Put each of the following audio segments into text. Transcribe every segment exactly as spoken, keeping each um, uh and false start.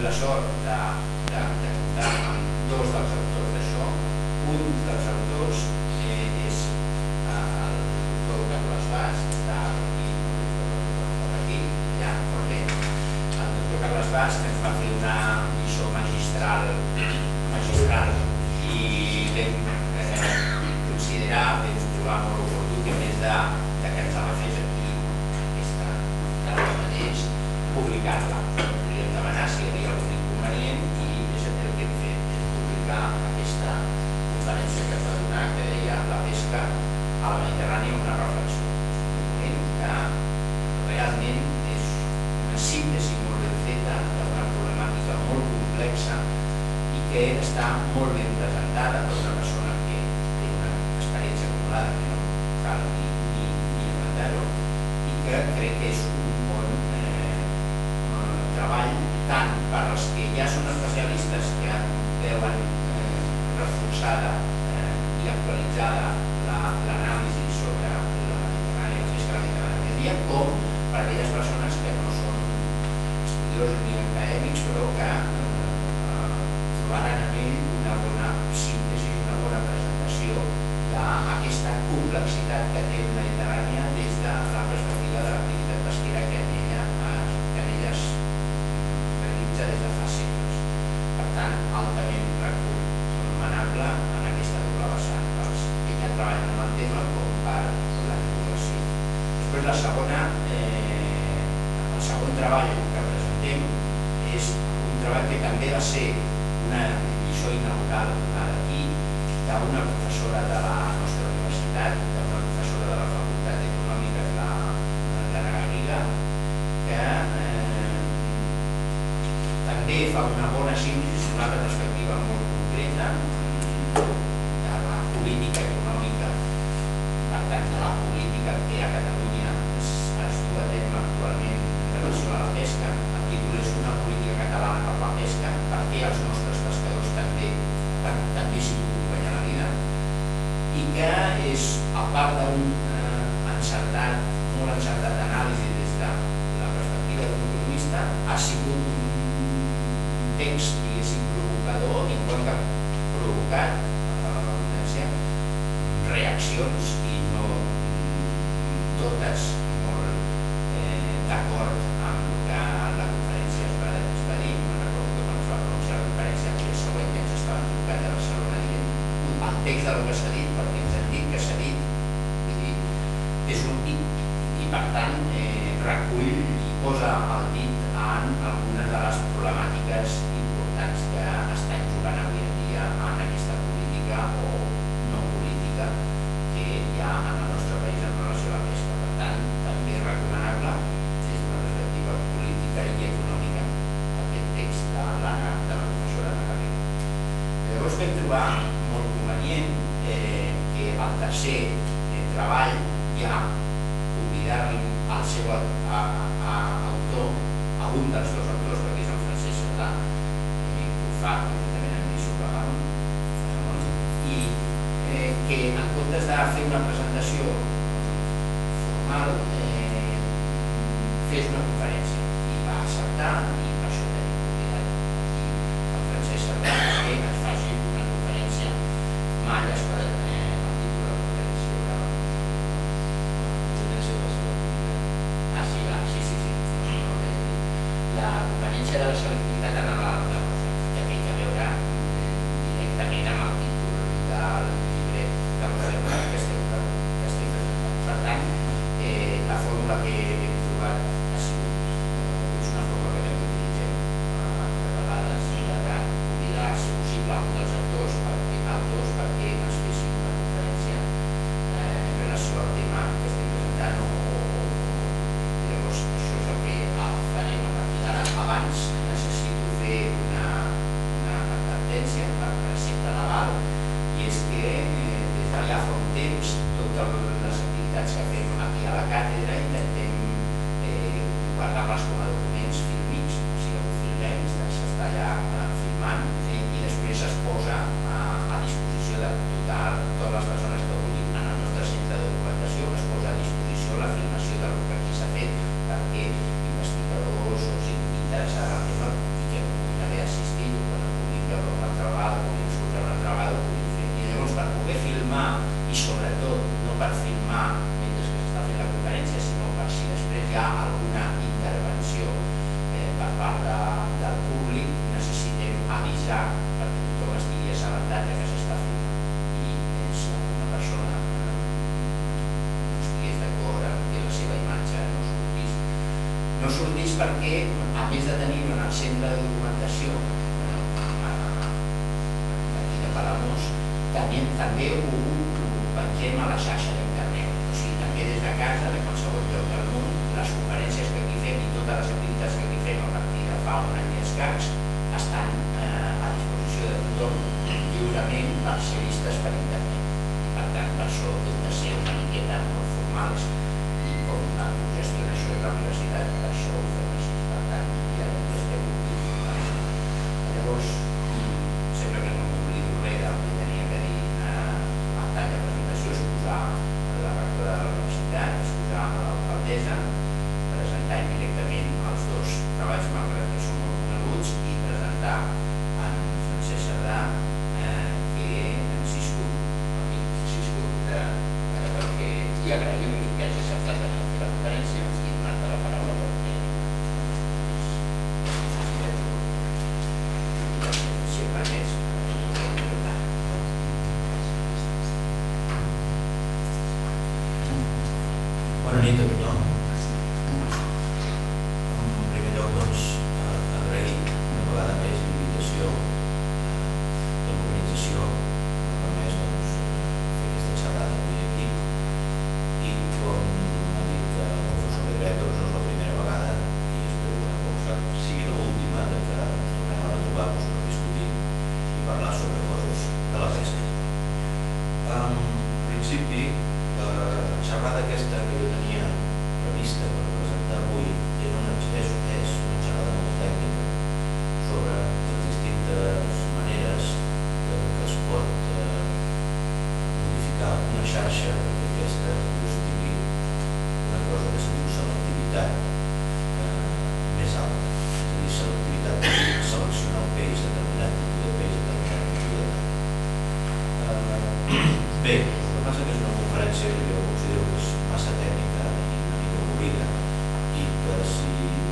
la sort de, de, de comptar amb dos dels autors d'això. Un dels autors eh, és el doctor Carles Bas, que està aquí, per aquí, ja, molt bé. El doctor Carles Bas, que ens va fer una lliçó magistral, magistral i vam eh, considerar, vam trobar molt oportú que més de, de que ens la fes aquí, aquesta, que mateix, publicar-la. Podríem demanar si hi havia algun inconvenient i és el que hem fet, és publicar aquesta conferència que es va donar, que deia la pesca a la Mediterrània, una reflexió. És un document que realment és una síntesi molt ben feta d'una problemàtica molt complexa i que està molt ben presentada per una persona que té una experiència acumulada que no cal ni, ni, ni inventar-ho i que crec que és un bon treball tant per als que ja són especialistes que veuen eh, reforçada eh, i actualitzada l'anàlisi sobre la Mediterrània i la pesca a la Mediterrània dia, com per a aquelles persones que no són estudiosos ni acadèmics però que eh, trobaran en ell una bona síntesi i una bona presentació d'aquesta complexitat que té la Mediterrània des de la perspectiva de l'activitat pesquera que en ella des de fa segles. Per tant, altament recomanable en aquesta doble vessant, pels que ja treballen en el tema com per la divulgació. Després, la segona, eh, el segon treball que presentem és un treball que també va ser una lliçó inaugural aquí d'una professora de la nostra universitat, d'una professora de la Facultat d'Econòmiques, l'Anna Garriga, que eh, també fa una bona síntesi d'una altra perspectiva molt concreta de la política econòmica, per tant, de la política que a Catalunya es, es du a terme actualment en relació a la pesca. El títol és Una política catalana per la pesca, perquè els nostres pescadors també, també s'hi puguin guanyar la vida, i que és, a part d'un eh, encertat, molt encertat anàlisi des de la perspectiva d'un economista, ha sigut un text, diguéssim, provocador, igual que ha provocat l'audiència reaccions i no totes molt eh, d'acord amb el que la conferència es va, es va dir. No recordo que quan es va pronunciar la conferència el dia següent ja ens estaven trucant de Barcelona dient el text del que s'ha dit, perquè ens han dit que s'ha dit. Vull dir, és un dit i per tant eh, recull i posa el dit en algunes de les problemàtiques importants que estan jugant avui en dia en aquesta política o no política que hi ha en el nostre país en relació a la pesca. Per tant, també recomanable des d'una perspectiva política i econòmica aquest text de l'Anna, de la professora Anna Garriga. Llavors vam trobar molt convenient eh, que el tercer eh, treball ja convidar-li al seu a, a, a, autor, a un dels dos autors, perquè és el Francesc Sardà, que ho fa conjuntament amb Lluís Sobregano, i eh, que en comptes de fer una presentació formal eh, fes una conferència i va acceptar i per això tenim convidat aquí el Francesc Sardà que ens faci una conferència malles per eh, el títol de la conferència de la ah sí, va, sí, sí, sí. La conferència de la selectivitat en l'alt de que té a veure directament amb el títol del llibret del redactat que estem presentant. Per tant, eh, la fórmula que hem trobat ha sigut és una fórmula que també utilitzem a vegades de convidar, si possible, un dels autors perquè, autors perquè ens fessin una conferència eh, en relació al tema que estem presentant o llavors això és el que farem a partir d'ara. Abans necessito no sortís perquè, a més de tenir en el centre de documentació d'aquí de Palamós, també ho pengem a la xarxa d'internet. O sigui, també des de casa, de qualsevol lloc del món, les conferències que aquí fem i totes les activitats que aquí fem a partir de fa un any i escacs estan a disposició de tothom lliurement per ser vistes per internet. I per tant, per això hem de ser una miqueta molt formals i com la gestió de la universitat, per això ho fem així. Per tant, ja estem aquí. Llavors, sembla que no m'oblido res del que tenia que dir a tall de presentació, exposar la rectora de la universitat, exposar l'alcaldessa, presentar indirectament els dos treballs, malgrat que són molt coneguts, i presentar en Francesc Cerdà, que en Ciscut, l'amic Ciscut, perquè i agraïm que hagi acceptat de fer la conferència i donar-te la paraula perquè sempre més. Bona nit a tothom. En primer lloc, doncs, agrair una vegada més l'invitació de l'organització que permès fer aquesta xerrada avui aquí. I com ha dit el professor Pedret, no és la primera vegada i espero que tampoc sigui l'última que ens tornem a trobar per discutir i parlar sobre coses de la pesca. En principi, la xerrada aquesta que jo tenia prevista per presentar avui és una xerrada molt tècnica sobre les distintes maneres que es pot modificar una xarxa perquè aquesta tingui una cosa que se diu selectivitat més alta, és a dir, selectivitat per seleccionar un peix, determinat tipus de peix, determinat tipus de tall. Bé, el que passa que és una conferència que jo considero que és massa tècnica i una mica avorrida i que si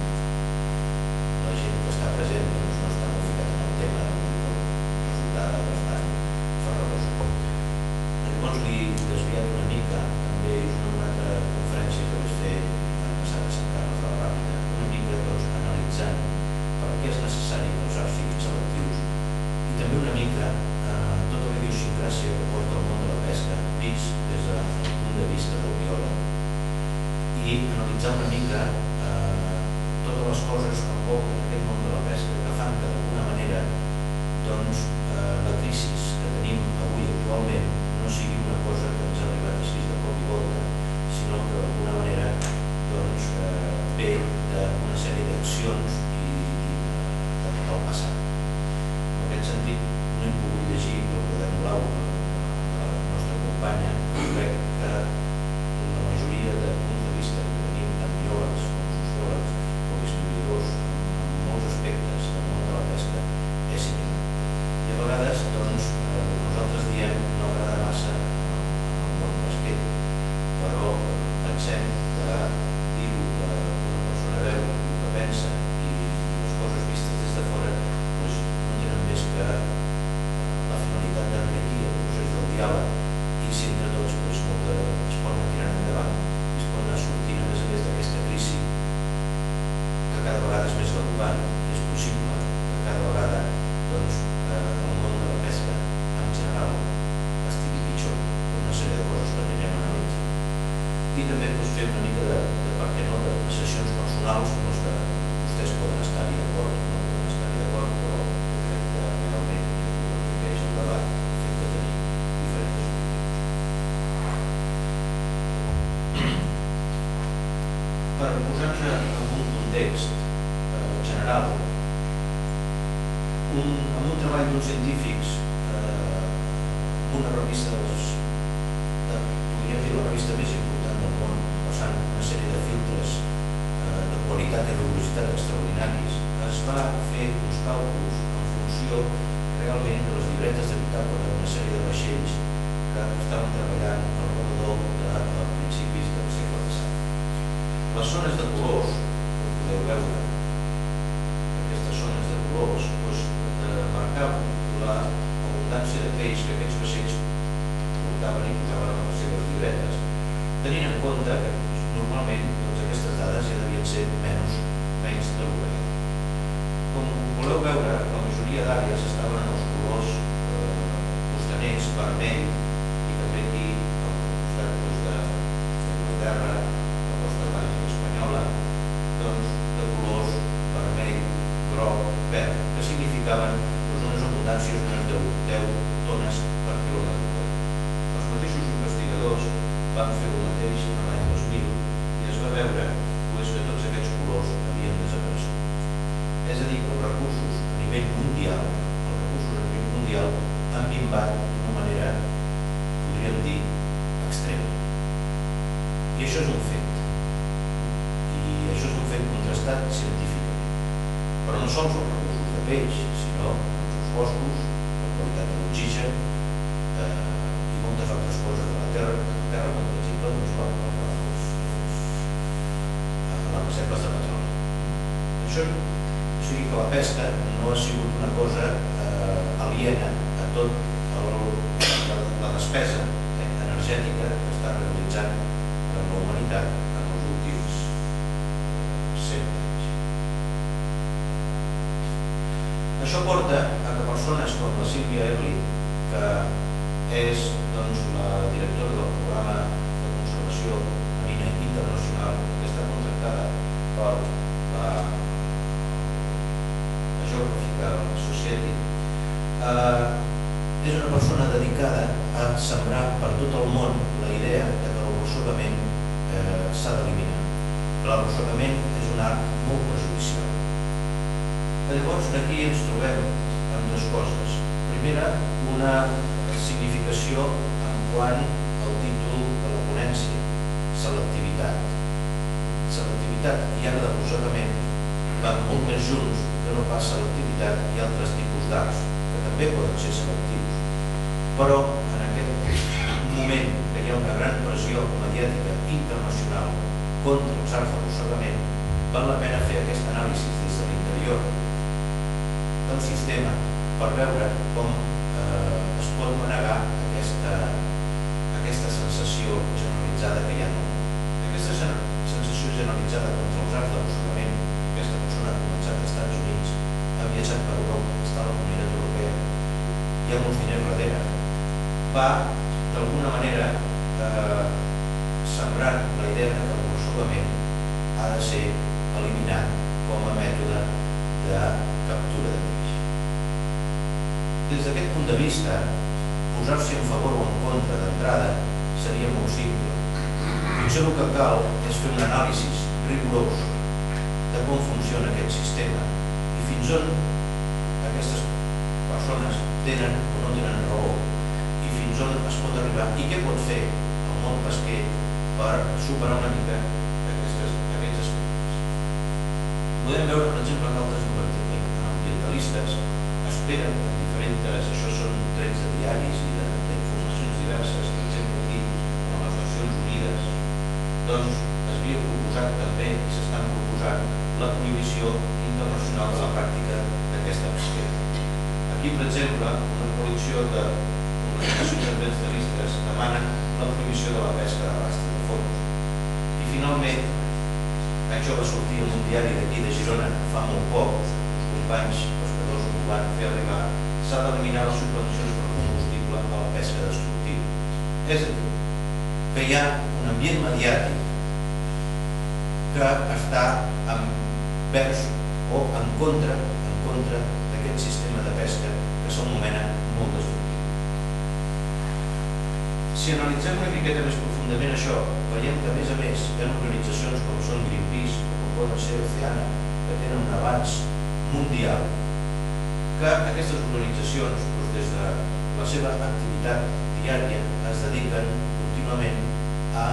la gent que està present no està molt ficat en el tema resultarà bastant farragosa. Llavors li he desviat una mica, també és una altra conferència que vaig fer l'any passat a Sant Carles de la Ràpita, una mica analitzant per què és necessari que els arts siguin selectius i també una mica tota la idiosincràsia que porta el món de la pesca vist des del punt de vista del biòleg i analitzar una mica totes les coses que envolten aquest món de la pesca que fan que d'alguna manera doncs la crisi que tenim avui actualment no sigui una cosa que ens ha arribat així de cop i volta, sinó que d'alguna manera doncs ve d'una sèrie d'accions i del passat. En aquest sentit, no hem pogut llegir el quadern blau de la nostra companya, però crec que la majoria de punts de vista que tenim tant biòlegs com sociòlegs com historiadors en molts aspectes del món de la pesca és similar. I a vegades, doncs, nosaltres diem no agrada massa el món pesquer, però pensem que dir el que una persona veu, el que pensa i les coses vistes des de fora no tenen més que la finalitat d'enriquir el procés del diàleg i si entre tots es pot anar tirant endavant i es pot anar sortint a més a més d'aquesta crisi que cada vegada és més galopant i és possible que cada vegada doncs el món de la pesca en general estigui pitjor per una sèrie de coses que anirem analitzant i també fer una mica de, per què no, de sessions personals en les que vostès poden estar-hi d'acord o no poden estar-hi d'acord, però jo crec que realment és el debat el fet de tenir diferents opinions. Per posar-nos en un context general, en un treball d'uns científics, una revista, podríem dir la revista més important del món, passant una sèrie de filtres de qualitat i rigorositat extraordinaris, es va fer uns càlculs en funció realment de les llibretes de bitàcola d'una sèrie de vaixells que estaven treballant al redador de principis del segle passat. Les zones de colors, que podeu veure, aquestes zones de colors, marcaven l'abundància de peix que aquests vaixells portaven i posaven a les seves llibretes, tenint en compte que normalment aquestes dades ja devien podrien ser menys, menys de l'u. Com voleu veure, la majoria d'àrees estaven en els colors eh, costaners, vermell, i també aquí al costat doncs, de l'Anglaterra, la costa atlàntica espanyola, doncs, de colors vermell, groc, verd, que significaven doncs, unes abundàncies d'unes deu tones per quilòmetre. Els mateixos investigadors van fer el mateix en l'any dos mil i es va veure doncs, que tots aquests colors havien desaparegut. És a dir, que els recursos a nivell mundial, els recursos a nivell mundial han minvat d'una manera, podríem dir, extrema. I això és un fet. I això és un fet contrastat científicament. Però no sols els recursos de peix, sinó els boscos, la qualitat de l'oxigen eh, i moltes altres coses de la Terra, de la Terra com per exemple doncs, la, la, les, les reserves de petroli. Això, o sigui que la pesca no ha sigut una cosa eh, aliena a tot el, la, la despesa eh, energètica que està realitzant la humanitat en els últims cent anys. Això porta a que persones com la Sílvia Early, que és doncs, la directora del programa de conservació marina internacional, que està contractada per la Geographical Society, eh, és una persona dedicada a sembrar per tot el món la idea de que l'arrossegament eh, s'ha d'eliminar. L'arrossegament és un art molt perjudicial. Llavors, aquí ens trobem amb dues coses. Primera, una significació en quant al títol de la ponència, selectivitat. Selectivitat i art d'arrossegament van molt més junts que no pas selectivitat i altres tipus d'arts, que també poden ser selectius. Però en aquest moment que hi ha una gran pressió mediàtica internacional contra els arts d'arrossegament, val la pena fer aquesta anàlisi des de l'interior del sistema per veure com eh, es pot manegar aquesta, aquesta sensació generalitzada que hi ha en el món. Aquesta sensació generalitzada contra els arts d'arrossegament, aquesta persona ha començat als Estats Units, ha viatjat per Europa, està a la Comunitat Europea, hi ha molts diners darrere, va d'alguna manera eh, sembrant la idea que l'arrossegament ha de ser eliminat com a mètode de captura de peix. Des d'aquest punt de vista, posar-s'hi en favor o en contra d'entrada seria molt simple. Potser el que cal és fer un anàlisi rigorós de com funciona aquest sistema i fins on aquestes persones tenen o no tenen raó i fins on es pot arribar i què pot fer el món pesquer per superar una mica aquestes, aquests aspectes. Podem veure, per exemple, que altres ambientalistes esperen en diferents, això són trets de diaris i d'informacions diverses, per exemple aquí, en les Nacions Unides, doncs es havia proposat també i s'estan proposant la prohibició internacional de la pràctica d'aquesta pesquera. Aquí, per exemple, una coalició d'organitzacions ambientalistes demanen la prohibició de la pesca de rastre de fons. I finalment, això va sortir en un diari d'aquí de Girona fa molt poc, els companys pescadors ho van fer arribar, s'ha d'eliminar les subvencions per combustible a la pesca destructiva. És a dir, que hi ha un ambient mediàtic que està envers o en contra, en contra d'aquest sistema de pesca que s'anomena molt destructiu. Si analitzem una miqueta més profundament això, veiem que a més a més hi ha organitzacions com són Greenpeace o com poden ser Oceana, que tenen un avanç mundial, que aquestes organitzacions, doncs, des de la seva activitat diària, es dediquen contínuament a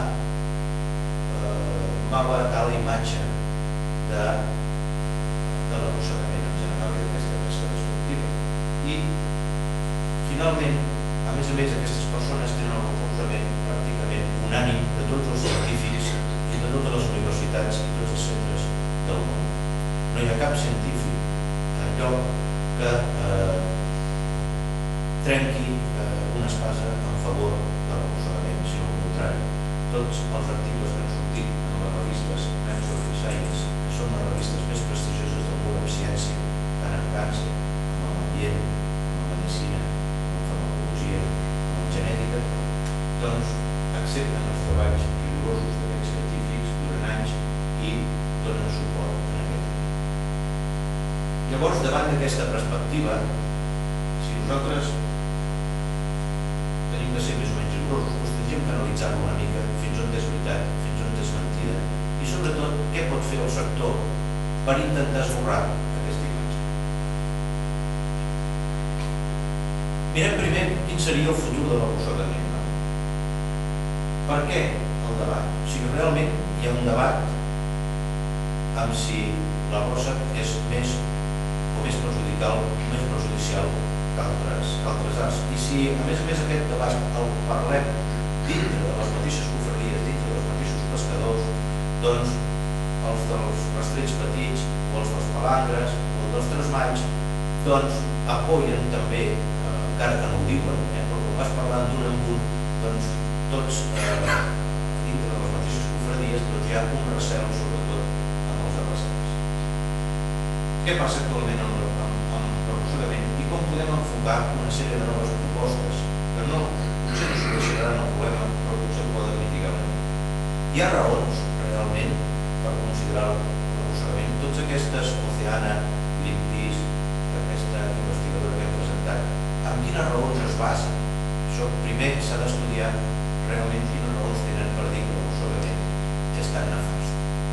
malbaratar la imatge de, de l'arrossegament en general i d'aquesta pesca destructiva. I, finalment, a més a més, aquestes persones tenen el recolzament pràcticament unànim de tots els científics i de totes les universitats i tots els centres del món. No hi ha cap científic enlloc que eh, trenqui eh, una espasa en favor de l'arrossegament, sinó al contrari. Tots els articles que han sortit en la revista revistes Nature i Science, que són les revistes més prestigioses del món en ciència, tant en càncer, com en ambient, com en medicina, com en farmacologia, com en genètica, doncs accepten els treballs rigorosos d'aquests científics durant anys i donen suport en aquest tema. Llavors, davant d'aquesta perspectiva, si nosaltres tenim de ser més o menys rigorosos, doncs tindríem que analitzar-ho una mica fins on és veritat, fins on és mentida i sobretot què pot fer el sector per intentar esborrar aquesta imatge. Mirem primer quin seria el futur de l'arrossegament. Per què el debat? O sigui, realment hi ha un debat amb si l'arrossa és més o més perjudicial, més perjudicial que altres, que altres arts. I si, a més a més, aquest debat el parlem dintre de les mateixes cofradies, dintre dels mateixos pescadors, doncs els dels rastrells petits o els dels palangres o els dels tresmalls, doncs apoyen també, eh, encara que no ho diuen, eh, però quan vas parlant d'un en un, doncs tots eh, dintre de les mateixes cofradies doncs hi ha un recel, sobretot amb els arrossegats. Què passa actualment amb, amb, amb l'arrossegament i com podem enfocar una sèrie de noves propostes que no, potser no solucionaran el problema, però potser poden mitigar una mica. Hi ha raons, realment, per considerar l'arrossegament. Tots aquestes, Oceana, Greenpeace, aquesta investigadora que hem presentat, amb quines raons es basen? Això primer s'ha d'estudiar realment quines raons tenen per dir que l'arrossegament és tan nefast.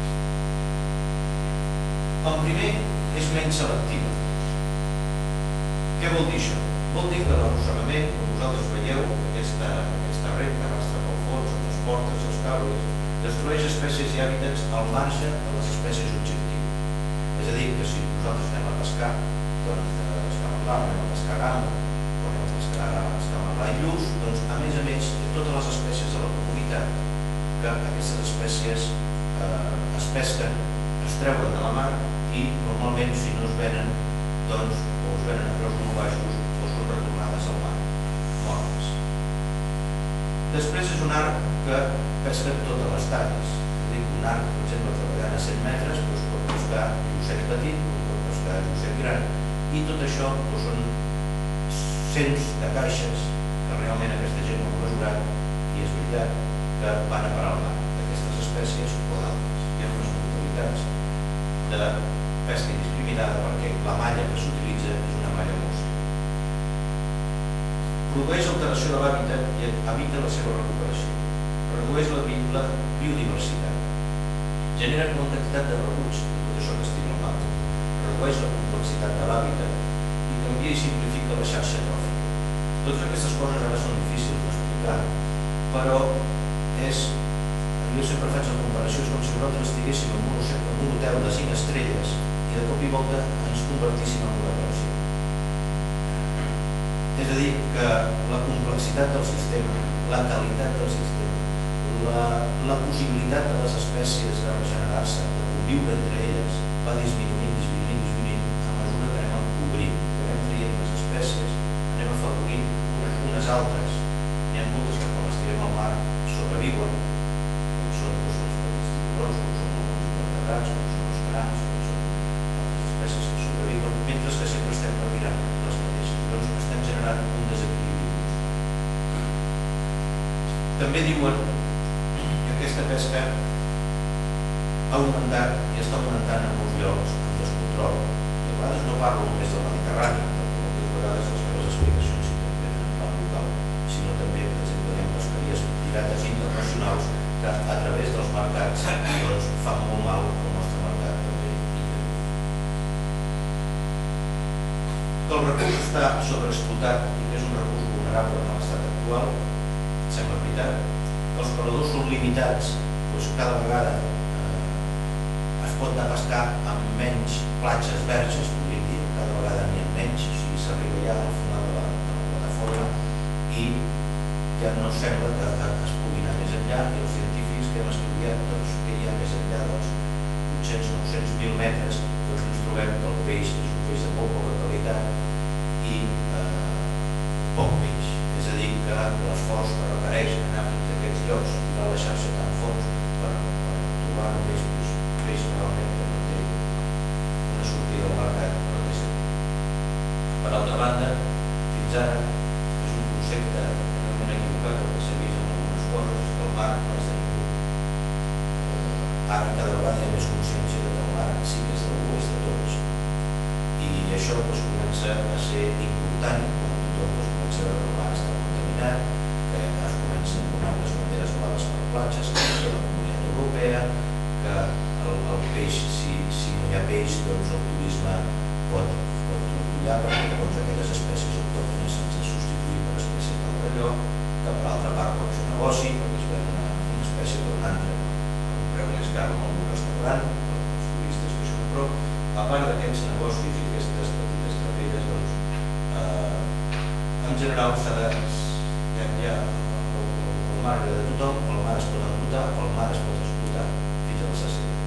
El primer és menys selectiva. Què vol dir això? Vol dir que l'arrossegament, com vosaltres veieu, aquesta, aquesta ret que arrastra pel fons, amb les portes i els cables, destrueix espècies i hàbitats al marge de les espècies objectiu. És a dir, que si nosaltres anem a pescar, doncs escamarlar, anem a pescar gamba, o anem a pescar escamarlar i lluç, doncs a més a més, totes les espècies de la comunitat, que aquestes espècies eh, es pesquen, es treuen de la mar i normalment si no es venen, doncs o es venen a preus molt baixos o són retornades al mar, mortes. Després és un arc que pesca totes les talles. Dic, un arc, per exemple, treballant a cent metres, doncs pot pescar llucet petit, pot pescar llucet gran, i tot això doncs, són cents de caixes que realment aquesta gent no ha mesurat, i és veritat que van a parar al mar d'aquestes espècies o d'altres. Hi ha unes brutalitats de pesca indiscriminada perquè la malla que s'utilitza és una malla mostra. Produeix alteració de l'hàbitat i evita la seva recuperació. Redueix la, la biodiversitat. Genera quantitat de rebuig de tot això que estic normal. Redueix la complexitat de l'hàbitat i canvia i simplifica la xarxa tròfica. Totes aquestes coses ara són difícils d'explicar, però és, jo sempre faig la comparació, és com si nosaltres estiguéssim en un, en un hotel de cinc estrelles i de cop i volta ens convertíssim en una pensió. És a dir, que la complexitat del sistema, la qualitat del sistema, la, la possibilitat de les espècies de regenerar-se, de conviure entre elles, va disminuint, disminuint, disminuint, a mesura que anem encobrint, que anem traient les espècies, anem afavorint unes, unes altres. N'hi ha moltes que quan les tirem al mar sobreviuen, com són doncs, els petits tiburons, com són alguns invertebrats, com són els crancs, com són altres espècies que sobreviuen, mentre que sempre estem retirant les mateixes. Doncs estem generant un desequilibri. També diuen que aquesta pesca ha augmentat i està augmentant en molts llocs amb descontrol. I a vegades no parlo només del Mediterrani, perquè moltes vegades les meves explicacions sí també tenen en plan local, sinó també, per exemple, hi ha pesqueries pirates internacionals que a través dels mercats doncs, fan molt mal al nostre mercat també. Que el recurs està sobreexplotat i que és un recurs vulnerable en l'estat actual, sembla veritat. Que els paradors són limitats, doncs cada vegada eh, es pot anar a pescar amb menys platges verges, podríem dir, cada vegada n'hi ha menys, o sigui, s'arriba ja al final de la, de la plataforma i ja no sembla que es pugui anar més enllà i els científics que hem estudiat doncs, que hi ha més enllà dels vuit-cents a nou-cents mil metres doncs ens trobem que el peix és un peix de molt poca qualitat i eh, poc peix. És a dir, que l'esforç que requereix anar fins a aquests llocs i anar a la xarxa tan fons per, per trobar només Per altra banda, fins ara és un concepte realment equivocat el que s'ha vist en algunes coses, que el mar no és de ningú. Ara cada vegada hi ha més consciència que el mar sí que és d'algú, és de tots. I això doncs, comença a ser important quan tothom doncs, comença a veure que el mar està contaminat, que es comença a donar unes banderes blaves per platges, que és de la Comunitat Europea, que el, el peix, si, si no hi ha peix, doncs el turisme pot, pot trontollar perquè llavors aquelles espècies autòctones se'ns ha substituït per espècies d'altre lloc, que per altra part pot fer negoci, perquè es ven una, una espècie per una altra a un preu més car en algun restaurant, els turistes que això, però a part d'aquests negocis i aquestes petites travelles, doncs, eh, en general s'ha de... Hi ha el, el mar de tothom, el mar es pot embrutar, el mar es pot explotar fins a la sacietat.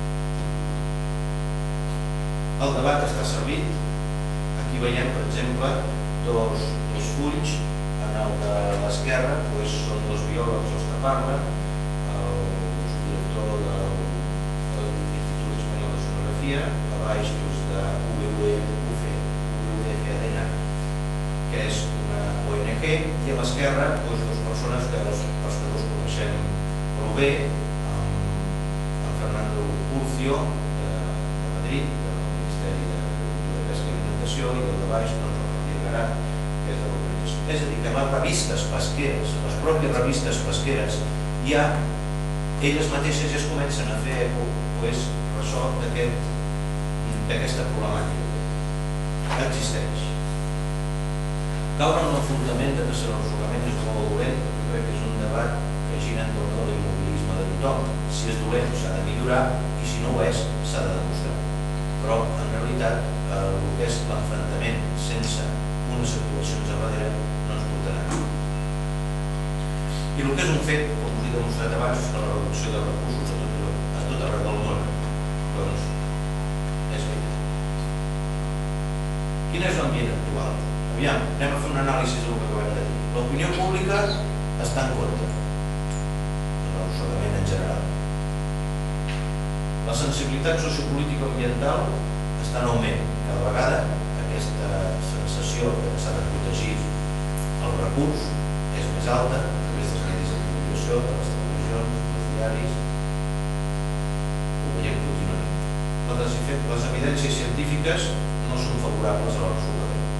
El debat està servit. Aquí veiem, per exemple, dos, dos fulls. En el de l'esquerra doncs, són dos biòlegs els que parlen, el director del, de l'Institut Espanyol de Sonografia, a baix doncs, de U V F ADENA, que és una O N G, i a l'esquerra doncs, dues persones que els pescadors coneixem prou bé, amb Fernando Urcio, de, de Madrid, del Ministeri de Pesca i Alimentació, i el de baix, doncs, el Javier Garat, que és de l'organització. És a dir, que les revistes pesqueres, les pròpies revistes pesqueres, ja, elles mateixes ja es comencen a fer pues, ressò d'aquesta problemàtica. Existeix. Caure en l'enfrontament de que l'ensorrament és bo o dolent, jo crec que és un debat que gira entorn de l'immobilisme de tothom. Si és dolent s'ha de millorar i si no ho és s'ha de demostrar. Però en realitat el que és l'enfrontament sense unes actuacions a darrere no ens portarà. I el que és un fet, com us he demostrat abans, és que la reducció de recursos a tot, a tot arreu del món doncs és veritat. Quin és l'ambient actual? Aviam, anem a fer una anàlisi del que acabem de dir. L'opinió pública està en contra de l'ensorrament en general. La sensibilitat sociopolítica ambiental està en augment. Cada vegada aquesta sensació que s'ha de protegir el recurs és més alta a través dels medis de comunicació, de les televisions, dels diaris. Ho veiem contínuament. Les evidències científiques no són favorables a l'ensorrament.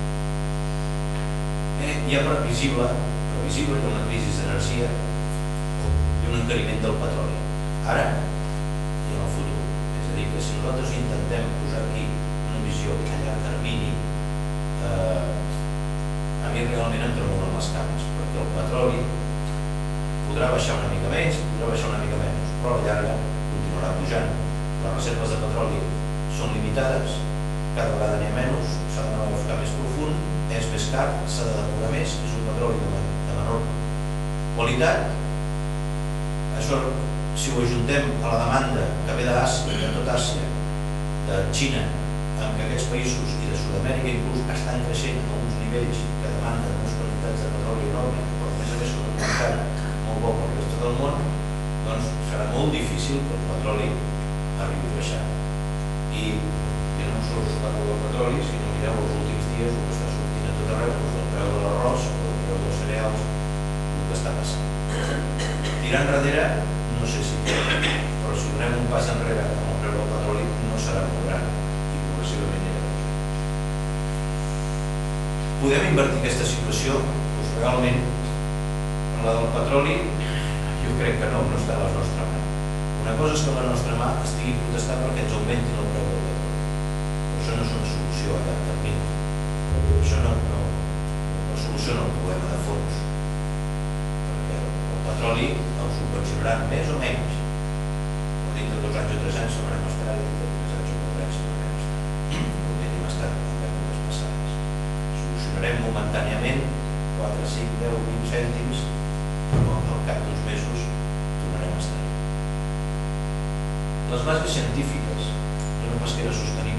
Hi ha previsible, previsible que una crisi d'energia i un encariment del petroli. Ara i en el futur. És a dir, que si nosaltres intentem posar aquí una visió a llarg termini, eh, a mi realment em tremolen les cames, perquè el petroli podrà baixar una mica més, podrà baixar una mica menys, però a la llarga continuarà pujant. Les reserves de petroli són limitades, cada vegada n'hi ha menys, s'ha d'anar a buscar més profund, és més car, s'ha de depurar més, és un petroli de menor qualitat. Això, si ho ajuntem a la demanda que ve d'Àsia, de tot Àsia, de Xina, en què aquests països i de Sud-amèrica inclús estan creixent a uns nivells que demanden unes quantitats de petroli enorme, però a més a més són un mercat molt bo per la resta del món, doncs serà molt difícil que el petroli arribi a baixar. I no sols parlo del petroli, si no mireu els últims dies el que està sortint a tot arreu, doncs el preu de l'arròs o el preu dels cereals, el que està passant. Tirant enrere, no sé si però si donem un pas enrere amb el preu del petroli no serà molt gran i progressivament anirà pujant. Podem invertir aquesta situació? Doncs realment, en la del petroli, jo crec que no, no està a la nostra mà. Una cosa és que la nostra mà estigui protestant perquè ens augmentin el preu del petroli. Això no és una solució a llarg termini. Això no, no, no soluciona el problema de fons. Perquè el petroli el subvencionaran més o menys. O dintre de dos anys o tres anys s'haurem estat, i dintre de tres anys o quatre anys s'haurem estat. Com ja hem estat en èpoques passades. Solucionarem momentàniament quatre, cinc, deu, vint cèntims, però al cap d'uns mesos tornarem a estar. Les bases científiques d'una pesquera sostenible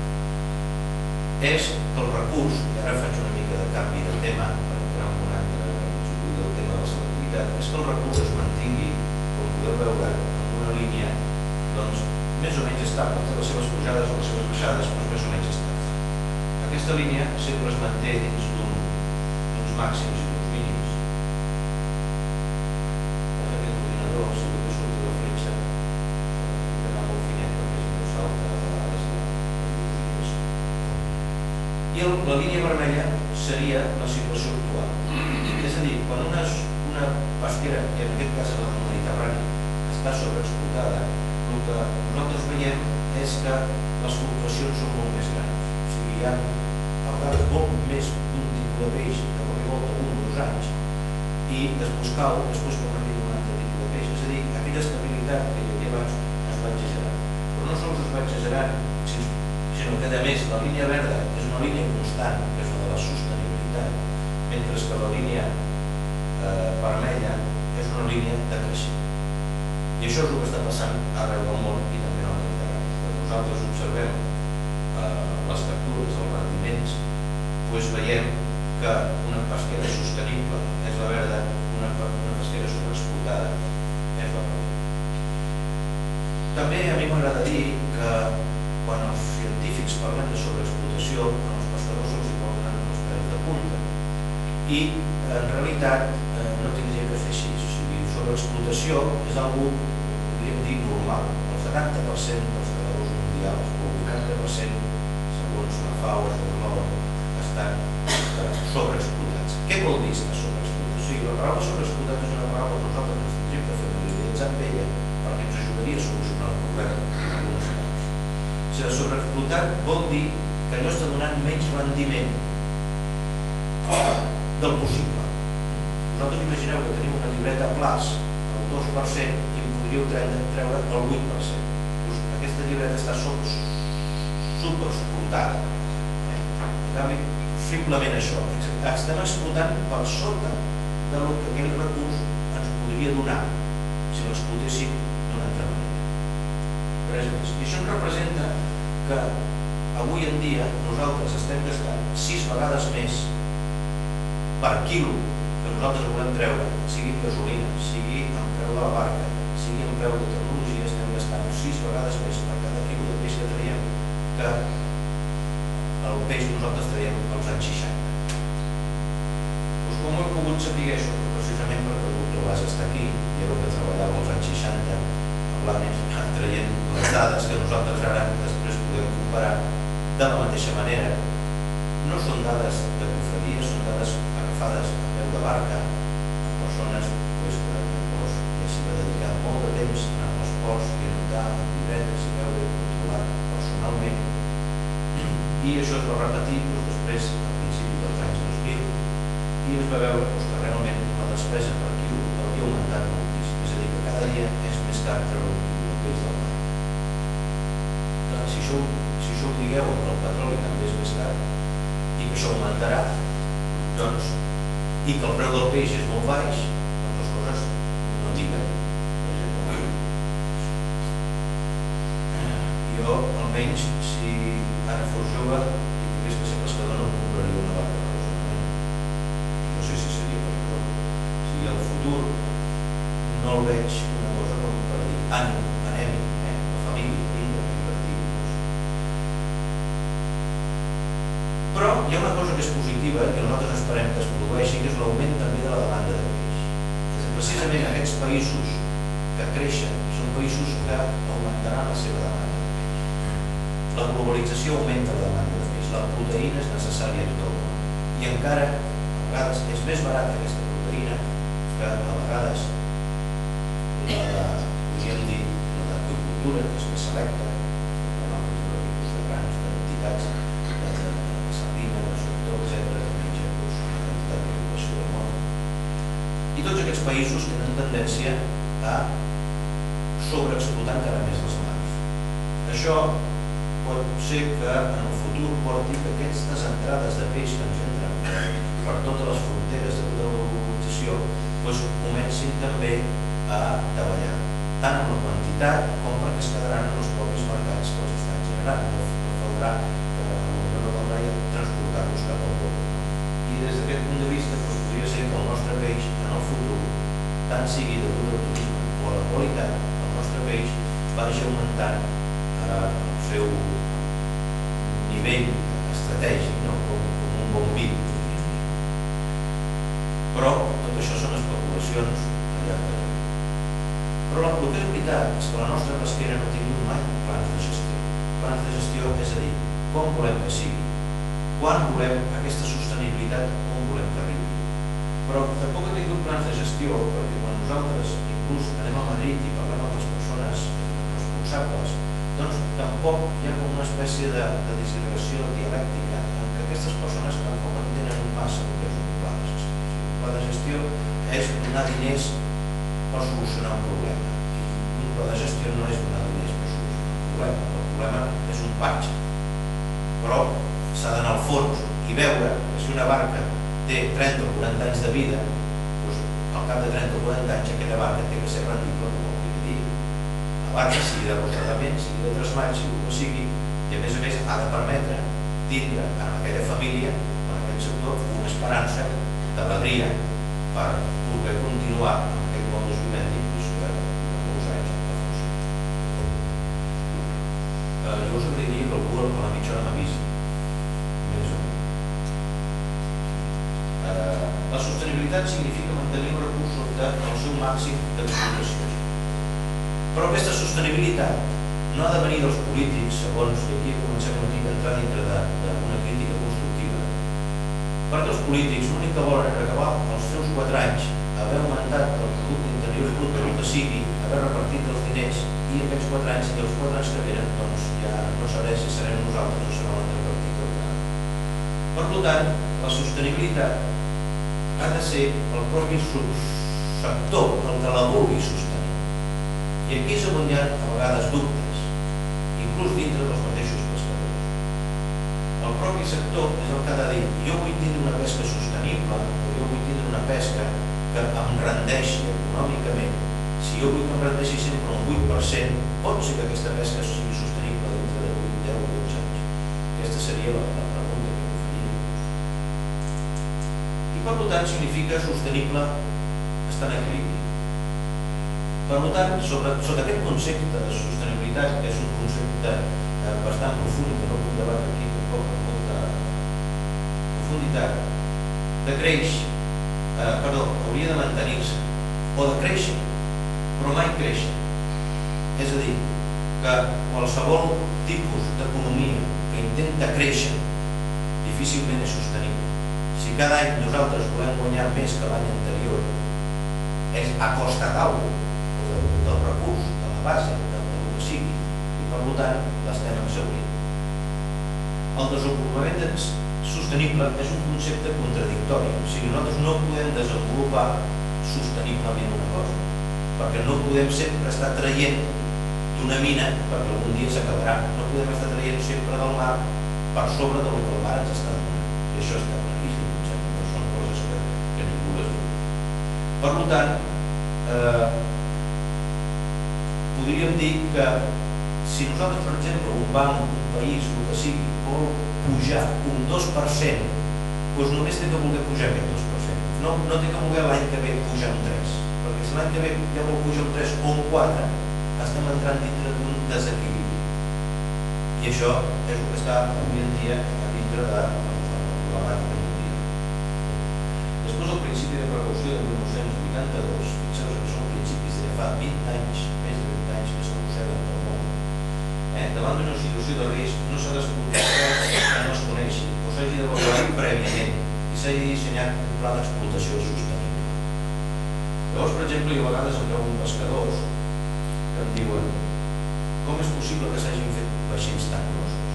és que el recurs, i ara faig una mica de canvi de tema per entrar en un altre introduir del tema de la selectivitat, és que el recurs es mantingui, com podeu veure, en una línia doncs, més o menys estable, té les seves pujades o les seves baixades, però més o menys estable. aquesta línia sempre es manté dins d'uns màxims i d'uns mínims. En aquest ordinador, si ve que surti la fletxa, hem d'anar molt finet perquè si no salta a vegades la il·luminació. I la línia vermella seria la situació actual. És a dir, quan una, una pesquera, i en aquest cas la Mediterrània, està sobreexplotada, el que nosaltres veiem és que les fluctuacions són molt més grans. O sigui, hi ha a vegades molt més d'un tipus de peix de cop i volta un o dos anys i es buscau després com arriba un altre tipus de peix. És a dir, aquella estabilitat que hi havia abans es va exagerant. Però no sols es va exagerant, sinó que a més la línia verda és una línia constant, que és la de la sostenibilitat, mentre que la línia eh, vermella és una línia de creixement. I això és el que està passant arreu del món i també en el Mediterrani. Quan nosaltres observem eh, les captures, els rendiments, doncs veiem que una pesquera sostenible és la verda, una, una pesquera sobreexplotada és la verda. També a mi m'agrada dir que quan els científics parlen de sobreexplotació, als pescadors se'ls posen els pèls de punta. I en realitat eh, no tindria que fer així. O sigui, sobreexplotació és algo, podríem dir, normal. El setanta per cent dels pescadors mundials, o el vuitanta per cent, segons la FAO, estan sobreexplotats. Què vol dir estar sobreexplotat? O sigui, la paraula sobreexplotat és una paraula que nosaltres ens tindríem que familiaritzar amb ella perquè ens ajudaria a solucionar el problema en alguns casos. O sigui, sobreexplotat vol dir que allò està donant menys rendiment del possible. Vosaltres imagineu que tenim una llibreta a plaç al dos per cent i en podríeu treure el vuit per cent. Doncs aquesta llibreta està superexplotada. En canvi, simplement això, estem explotant per sota del que aquell recurs ens podria donar si l'explotéssim d'una altra manera. I això ens representa que avui en dia nosaltres estem gastant sis vegades més per quilo que nosaltres volem treure, sigui en gasolina, sigui en preu de la barca, sigui en preu de tecnologia, estem gastant sis vegades més per cada quilo de peix que traiem que el peix que nosaltres traiem als anys seixanta. Doncs com ho hem pogut saber això? Precisament perquè el doctor Bas està aquí i era el que treballava als anys seixanta amb l'Anes, traient les dades que nosaltres ara després podem comparar de la mateixa manera. No són dades de confraria, són dades agafades a peu de barca amb persones pues, que llavors ja s'hi va dedicar molt de temps a anar als ports i anotar en llibretes i veure i controlar personalment. I això es va repetir doncs, després, al principi dels anys dos mil, i es va veure doncs, que realment la despesa per quilo havia augmentat moltíssim. És a dir, que cada dia és més car treure un quilo de peix del mar. Clar, si això, si això ho digueu amb el petroli també és més car i que això augmentarà, doncs, i que el preu del peix és molt baix, doncs les coses no diguen. Per exemple, jo, almenys, si ara fos jove i tingués que ser pescador, no compraria una barca de rosonament. No sé si seria perillós. Si al futur no el veig una cosa com per dir ànim, anem, eh? La família, vinga, invertir. Però hi ha una cosa que és positiva i que nosaltres esperem que es produeixi, que és l'augment també de la demanda de peix. És precisament aquests països que creixen són països que augmentaran la seva demanda de peix. La globalització augmenta la demanda de peix, la proteïna és necessària a tot el món. I encara, a vegades, és més barata aquesta proteïna que a vegades la de, podríem dir, la d'aqüicultura, que és més selecta, per altres tipus de grans, d'entitats, i tots aquests països tenen tendència a sobreexplotar encara més les mars. Això pot ser que en el futur porti que aquestes entrades de peix que ens entren per totes les fronteres de tota la globalització doncs comencin també a davallar, tant en la quantitat com perquè es quedaran en els propis mercats que els estan generant. No caldrà que no caldrà transportar-los cap al món. I des d'aquest punt de vista doncs, podria ser que el nostre peix en el futur, tant sigui degut al turisme o a la qualitat, el nostre peix vagi augmentant eh, el seu nivell estratègic, no? inversions a llarg termini. Però el que és veritat és que la nostra pesquera no ha tingut mai plans de gestió. Plans de gestió és a dir, com volem que sigui, quan volem aquesta sostenibilitat, on volem que arribi. Però tampoc ha tingut plans de gestió perquè quan nosaltres inclús anem a Madrid i parlem amb les persones responsables, doncs tampoc hi ha com una espècie de, de disgregació dialèctica en què aquestes persones tampoc entenen massa el que és un pla de gestió. Un pla de gestió és donar diners per solucionar un problema. I un pla de gestió no és donar diners per solucionar un problema. El problema és un patge. Però s'ha d'anar al fons i veure que si una barca té trenta o quaranta anys de vida, doncs al cap de trenta o quaranta anys aquella barca té que ser rendible, com ho vull dir. La barca sigui de rosadament, sigui de trasmat, sigui el que sigui, i a més a més ha de permetre tindre en aquella família, en aquell sector, una esperança d'alegria per poder continuar amb aquest modus vivendi que durant molts anys ha funcionat. Jo us agrairia que algú a la mitja hora m'avisi. La sostenibilitat significa mantenir un recurs sota el seu màxim d'explotació. Però aquesta sostenibilitat no ha de venir dels polítics, segons, i aquí comencem una mica a entrar dintre d'una crítica constructiva, perquè els polítics l'únic que volen és acabar els seus quatre anys, haver augmentat el producte interior brut, el que sigui, haver repartit els diners, i aquests quatre anys i els quatre anys que venen, doncs ja no sabré si serem nosaltres o serà l'altre partit del camp. Per tant, la sostenibilitat ha de ser el propi sector el que la vulgui sostenir. I aquí és on hi ha a vegades dubtes, inclús dintre dels mateixos pescadors. El propi sector és el que ha de dir jo vull tindre una pesca sostenible o jo vull tindre una pesca que em rendeixi econòmicament. Si jo vull que em rendeixi sempre un vuit per cent, pot ser que aquesta pesca sigui sostenible dintre de vuit, deu o dotze anys. Aquesta seria la pregunta que em faria. Per tant, significa sostenible estar en equilibri. Per tant, sota aquest concepte de sostenibilitat, que és un concepte bastant profund, que no puc debatre aquí tampoc amb molta profunditat, de creix, perdó, hauria de mantenir-se, o de créixer, però mai créixer. És a dir, que qualsevol tipus d'economia que intenta créixer difícilment és sostenible. Si cada any nosaltres volem guanyar més que l'any anterior, és a costa d'au, del recurs, de la base, del que sigui, i per tant l'estem exhaurint. El desenvolupament sostenible és un concepte contradictori, o sigui, nosaltres no podem desenvolupar sosteniblement una cosa, perquè no podem sempre estar traient d'una mina perquè algun dia s'acabarà, no podem estar traient sempre del mar per sobre del que el mar ens està donant, i això està claríssim. Per tant, eh, podríem dir que si nosaltres, per exemple, un banc, un país, el que sigui, vol pujar un dos per cent, doncs només té que voler pujar aquest dos per cent. No, no té que voler l'any que ve pujar un tres per cent, perquè si l'any que ve ja vol pujar un tres o un quatre per cent, estem entrant dintre d'un desequilibri. I això és el que està avui en dia dintre de la problemàtica. Després el principi de precaució de mil nou-cents vuitanta-dos, fixeu-vos que són principis de fa vint anys, més de vint anys que s'arrosseguen pel món. Davant d'una situació de risc no s'ha d'explotar res que no es coneixi o s'hagi d'avaluar prèviament i s'hagi dissenyat un pla d'explotació sostenible. Llavors, per exemple, jo a vegades em trobo un pescadors que em diuen com és possible que s'hagin fet vaixells tan grossos?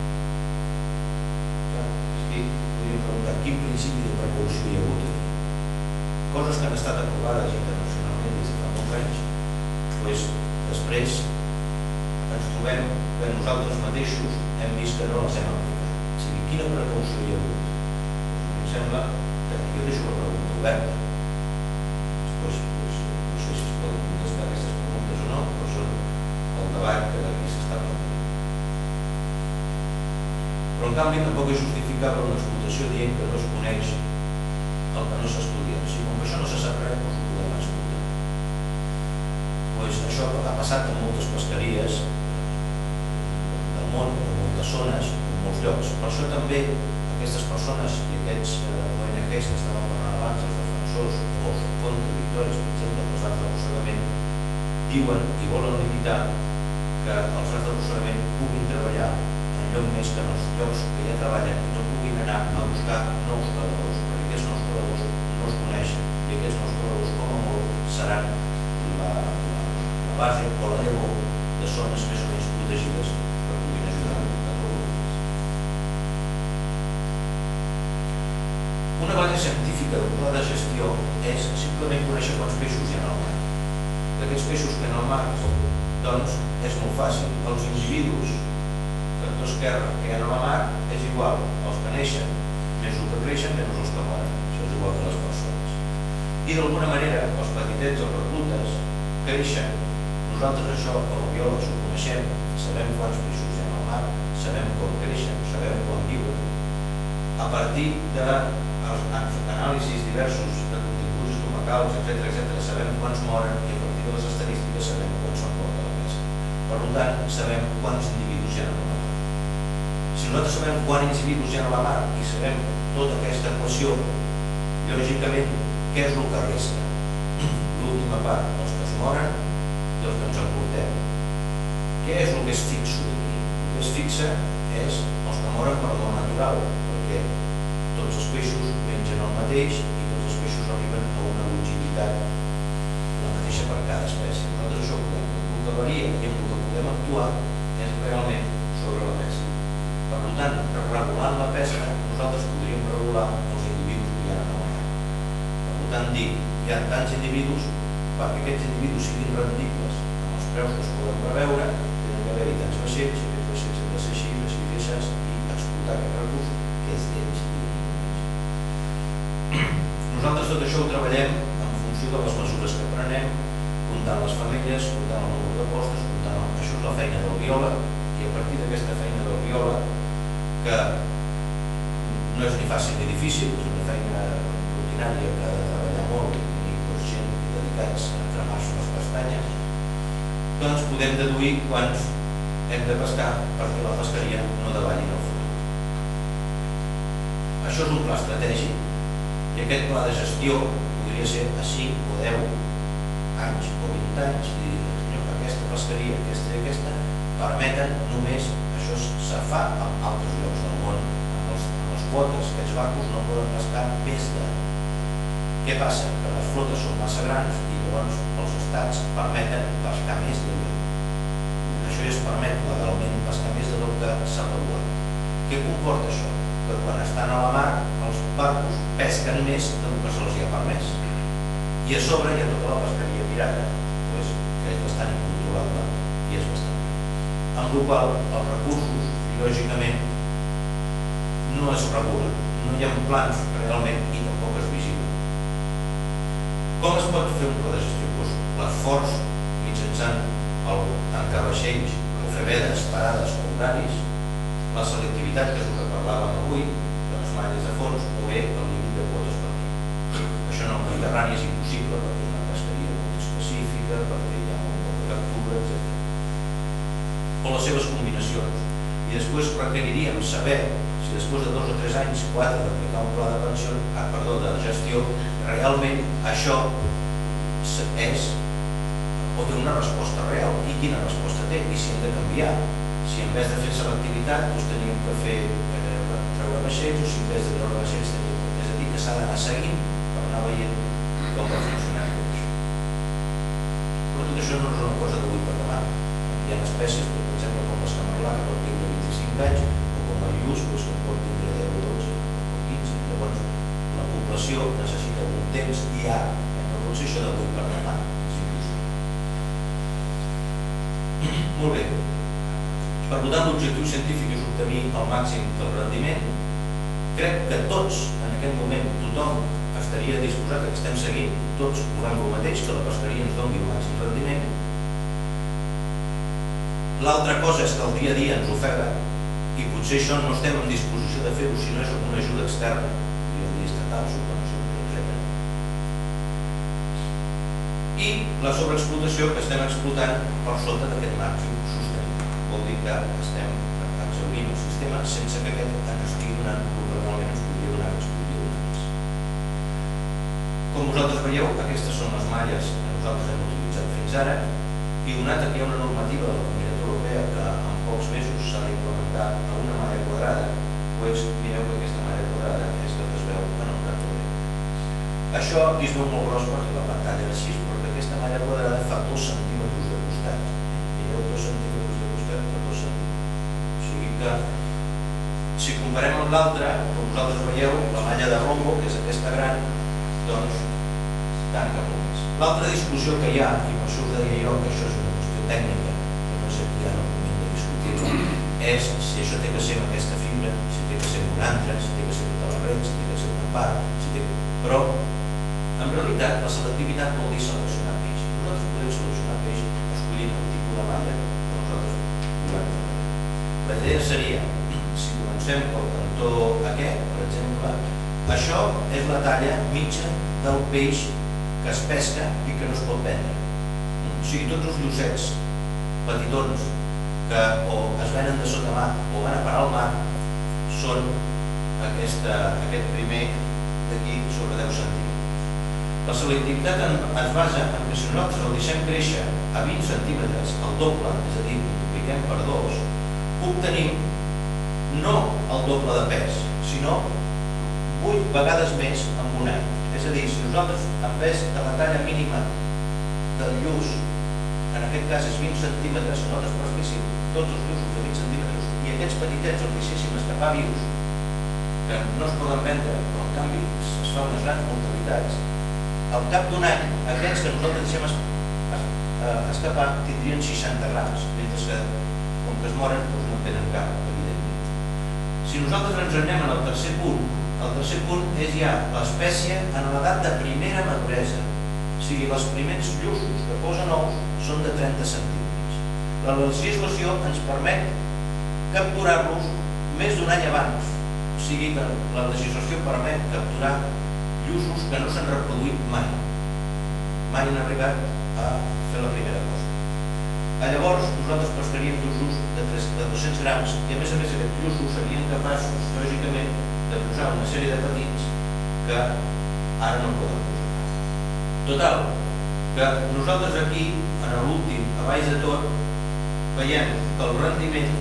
Aquí podríem preguntar quin principi de precaució hi ha hagut aquí. Coses que han estat aprovades internacionalment des de fa molts anys, doncs després ens trobem que nosaltres mateixos hem vist que no les hem aplicat. O sigui, quina precaució hi ha hagut? Em sembla que jo deixo la pregunta oberta. Després, no sé si es poden contestar aquestes preguntes o no, però són el debat que aquí s'està plantejant. Però en canvi tampoc és justificable una explotació dient que no es coneix el que no s'estudia. O sigui, com que això no se sap res, doncs ho podem explotar. Doncs això ha passat en moltes pesqueries del món, en moltes zones, en molts llocs. Per això també aquestes persones i aquests O N Ges que estaven parlant abans, els defensors o contra territoris, per exemple, els arts d'arrossegament, diuen i volen limitar que els arts d'arrossegament puguin treballar en lloc més que en els llocs que ja treballen i no puguin anar a buscar nous treballadors, perquè aquests nous treballadors no es coneixen i aquests nous treballadors com a molt seran la, la, la base o la llavor de zones més o menys protegides que puguin ajudar a tot el país. Una base científica d'un pla de gestió és simplement conèixer quants peixos hi ha al mar. D'aquests peixos que hi ha al mar, doncs és molt fàcil. Els individus cantó esquerre que hi ha a la mar és igual als que neixen, més els que creixen, menys els que moren. Això és igual que les persones. I d'alguna manera, els petitets, els reclutes, creixen. Nosaltres això, com a biòlegs, ho coneixem, sabem quants peixos hi ha al mar, sabem com creixen, sabem quan viuen. A partir d'anàlisis diversos de continguts estomacals, etcètera, etcètera, sabem quants moren i a partir de les estadístiques sabem quants s'emporta la pesca. Per tant, sabem quants individus hi ha a la mar. Si nosaltres sabem quants individus hi ha a la mar i sabem tota aquesta equació, lògicament, què és el que resta? L'última part, els que es moren i els que ens emportem. Què és el que es fixa d'aquí? El que es fixa és els que moren per mort natural, perquè tots els peixos mengen el mateix i tots els peixos arriben a una longevitat la mateixa per cada espècie. Nosaltres això podem, el que varia i el que podem actuar és realment sobre la pesca. Per tant, regulant la pesca, nosaltres podríem regular els individus que hi ha a la mar. Per tant, dir, hi ha tants individus, perquè aquests individus siguin rendibles amb els preus que es poden preveure, tenen que haver-hi tants vaixells, i aquests vaixells han de ser així, així, deixats i explotar aquest recurs que és d'ells. Nosaltres tot això ho treballem en funció de les mesures que prenem, comptant les famílies, comptant el nombre de postes, comptant el... Això és la feina del biòleg, i a partir d'aquesta feina del biòleg, que no és ni fàcil ni difícil, és una feina rutinària que ha de treballar molt i tots gent dedicats a cremar-se les pestanyes, doncs podem deduir quants hem de pescar perquè la pescaria no davalli en el futur. Això és un pla estratègic i aquest pla de gestió podria ser a cinc o deu anys o vint anys i dir, senyor, aquesta pescaria, aquesta i aquesta, permeten només, això se fa en altres llocs del món, en les, en les quotes, aquests barcos no poden pescar més de... Què passa? Que les flotes són massa grans i llavors els estats permeten pescar més de l'un. Això ja es permet legalment pescar més del que s'ha regulat. Què comporta això? Que quan estan a la mar els barcos pesquen més del que se'ls ha permès. I a sobre hi ha tota la pescaria pirata, doncs, que és bastant incontrolable i és bastant bé. Amb la qual cosa els recursos, lògicament, no es regulen, no hi ha plans realment i tampoc es vigilen. Com es pot fer un pla de gestió? Doncs l'esforç mitjançant el tancar vaixells o fer vedes, parades o horaris, la selectivitat, que és el que parlàvem avui, de les malles de fons, o bé el límit de quotes per dia. Això en el Mediterrani és impossible perquè és una pesqueria molt específica, perquè hi ha un poc de captura, etcètera. O les seves combinacions. I després requeriríem saber si després de dos o tres anys, quatre, d'aplicar un pla de pensió, ah, perdó, de gestió, realment això és o té una resposta real i quina resposta té i si hem de canviar. Si en vez de fer selectivitat doncs teníem que fer eh, treure vaixells o si en vez de treure vaixells teníem que... És a dir, que s'ha d'anar seguint per anar veient com va funcionar tot això. Però tot això no és una cosa d'avui per demà. Hi ha espècies, per exemple, com les camarlà, que pot viure vint-i-cinc anys, o com el lluç, doncs, que pot viure deu o dotze o quinze. Llavors, la població necessita un temps i ara, eh? No pot ser això d'avui per demà. Molt bé. Per tant, l'objectiu científic és obtenir el màxim del rendiment. Crec que tots, en aquest moment, tothom estaria disposat a que estem seguint, tots volem el mateix, que la pesqueria ens doni el màxim rendiment. L'altra cosa és que el dia a dia ens ofega i potser això no estem en disposició de fer-ho si no és amb una ajuda externa, podríem dir estatal, subvencions, etcètera. I la sobreexplotació que estem explotant per sota d'aquest màxim sostenible. Vol dir que estem exhaurint el sistema sense que aquest ens estigui donant el que realment ens podria donar, ens podria donar més. Com vosaltres veieu, aquestes són les malles que nosaltres hem utilitzat fins ara, i donat que hi ha una normativa de la Comunitat Europea que en pocs mesos s'ha d'implementar a una malla quadrada, doncs mireu que aquesta malla quadrada és la que es veu en el cartó. Això aquí es veu molt gros perquè la pantalla és així, perquè aquesta malla quadrada fa dos centímetres de costat. Mireu, dos centímetres de costat per dos centímetres. O sigui que, si comparem amb l'altra, com vosaltres veieu, la malla de rombo, que és aquesta gran, doncs tanca molt més. L'altra discussió que hi ha, i per això us deia jo que això és una qüestió tècnica, que no sé aquí ara el moment de discutir-ho, és si això té que ser amb aquesta fibra, si té que ser amb un altre, si té que ser tota la red, si té que ser una part, si té... però en realitat la selectivitat vol dir seleccionar peix. Nosaltres podem seleccionar peix escollint el tipus de malla que nosaltres volem. La idea seria, si comencem pel cantó aquest, per exemple, això és la talla mitja del peix que es pesca i que no es pot vendre. O sigui, tots els llossets petitons que o es venen de sota mar o van a parar al mar són aquesta, aquest primer d'aquí sobre deu centímetres. La selectivitat es basa en que si nosaltres el deixem créixer a vint centímetres, el doble, és a dir, multipliquem per dos, obtenim no el doble de pes, sinó vuit vegades més en un any. És a dir, si nosaltres, en vez de la talla mínima del lluç, en aquest cas és vint centímetres, nosaltres pesquéssim tots els lluços de vint centímetres i aquests petitets els deixéssim escapar vius, que no es poden vendre, però en canvi es fa unes grans mortalitats, al cap d'un any, aquests que nosaltres deixem escapar tindrien seixanta grams, mentre que, com que es moren, doncs no en tenen cap, evidentment. Si nosaltres ens anem al tercer punt, el tercer punt és ja l'espècie en l'edat de primera maduresa. O sigui, els primers lluços que posen ous són de trenta centímetres. La legislació ens permet capturar-los més d'un any abans. O sigui que la legislació permet capturar lluços que no s'han reproduït mai. Mai han arribat a fer la primera cosa. Llavors, nosaltres pescaríem lluços de dos-cents grams i a més a més aquests lluços serien capaços, lògicament, de posar una sèrie de petits que ara no poden posar. Total, que nosaltres aquí, en l'últim, a baix de tot, veiem que el rendiment,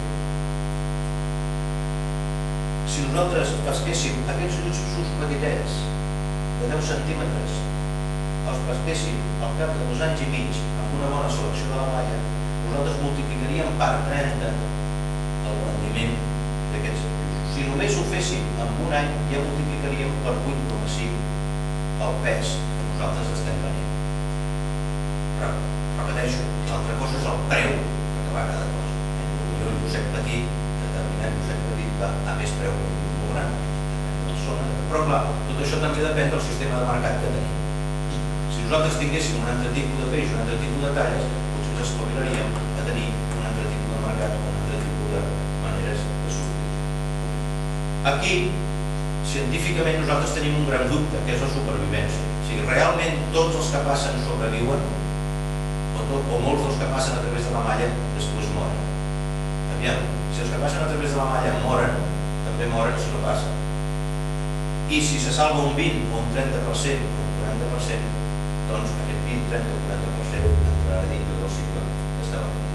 si nosaltres pesquéssim aquests lluços petitets de deu centímetres, els pesquéssim al cap de dos anys i mig amb una bona selecció de la malla, nosaltres multiplicaríem per trenta el rendiment d'aquests lluços. Si només ho féssim en un any, ja multiplicaríem per vuit coma cinc el pes que nosaltres estem venint. Però, repeteixo, l'altra cosa és el preu que va cada cosa. Potser el lluçet petit, determinat lluçet petit, va a més preu que un molt gran. Però clar, tot això també depèn del sistema de mercat que tenim. Si nosaltres tinguéssim un altre tipus de peix, un altre tipus de talles, potser ens espavilaríem a tenir un altre tipus de mercat, un altre tipus de maneres de sortir. Aquí, científicament, nosaltres tenim un gran dubte, que és la supervivència. O sigui, realment tots els que passen sobreviuen, o, tot, o molts dels que passen a través de la malla després moren. Aviam, si els que passen a través de la malla moren, també moren si no passen. I si se salva un vint o un trenta per cent o un quaranta per cent, doncs aquest vint, trenta o quaranta per cent entrarà dintre del cicle que estava aquí.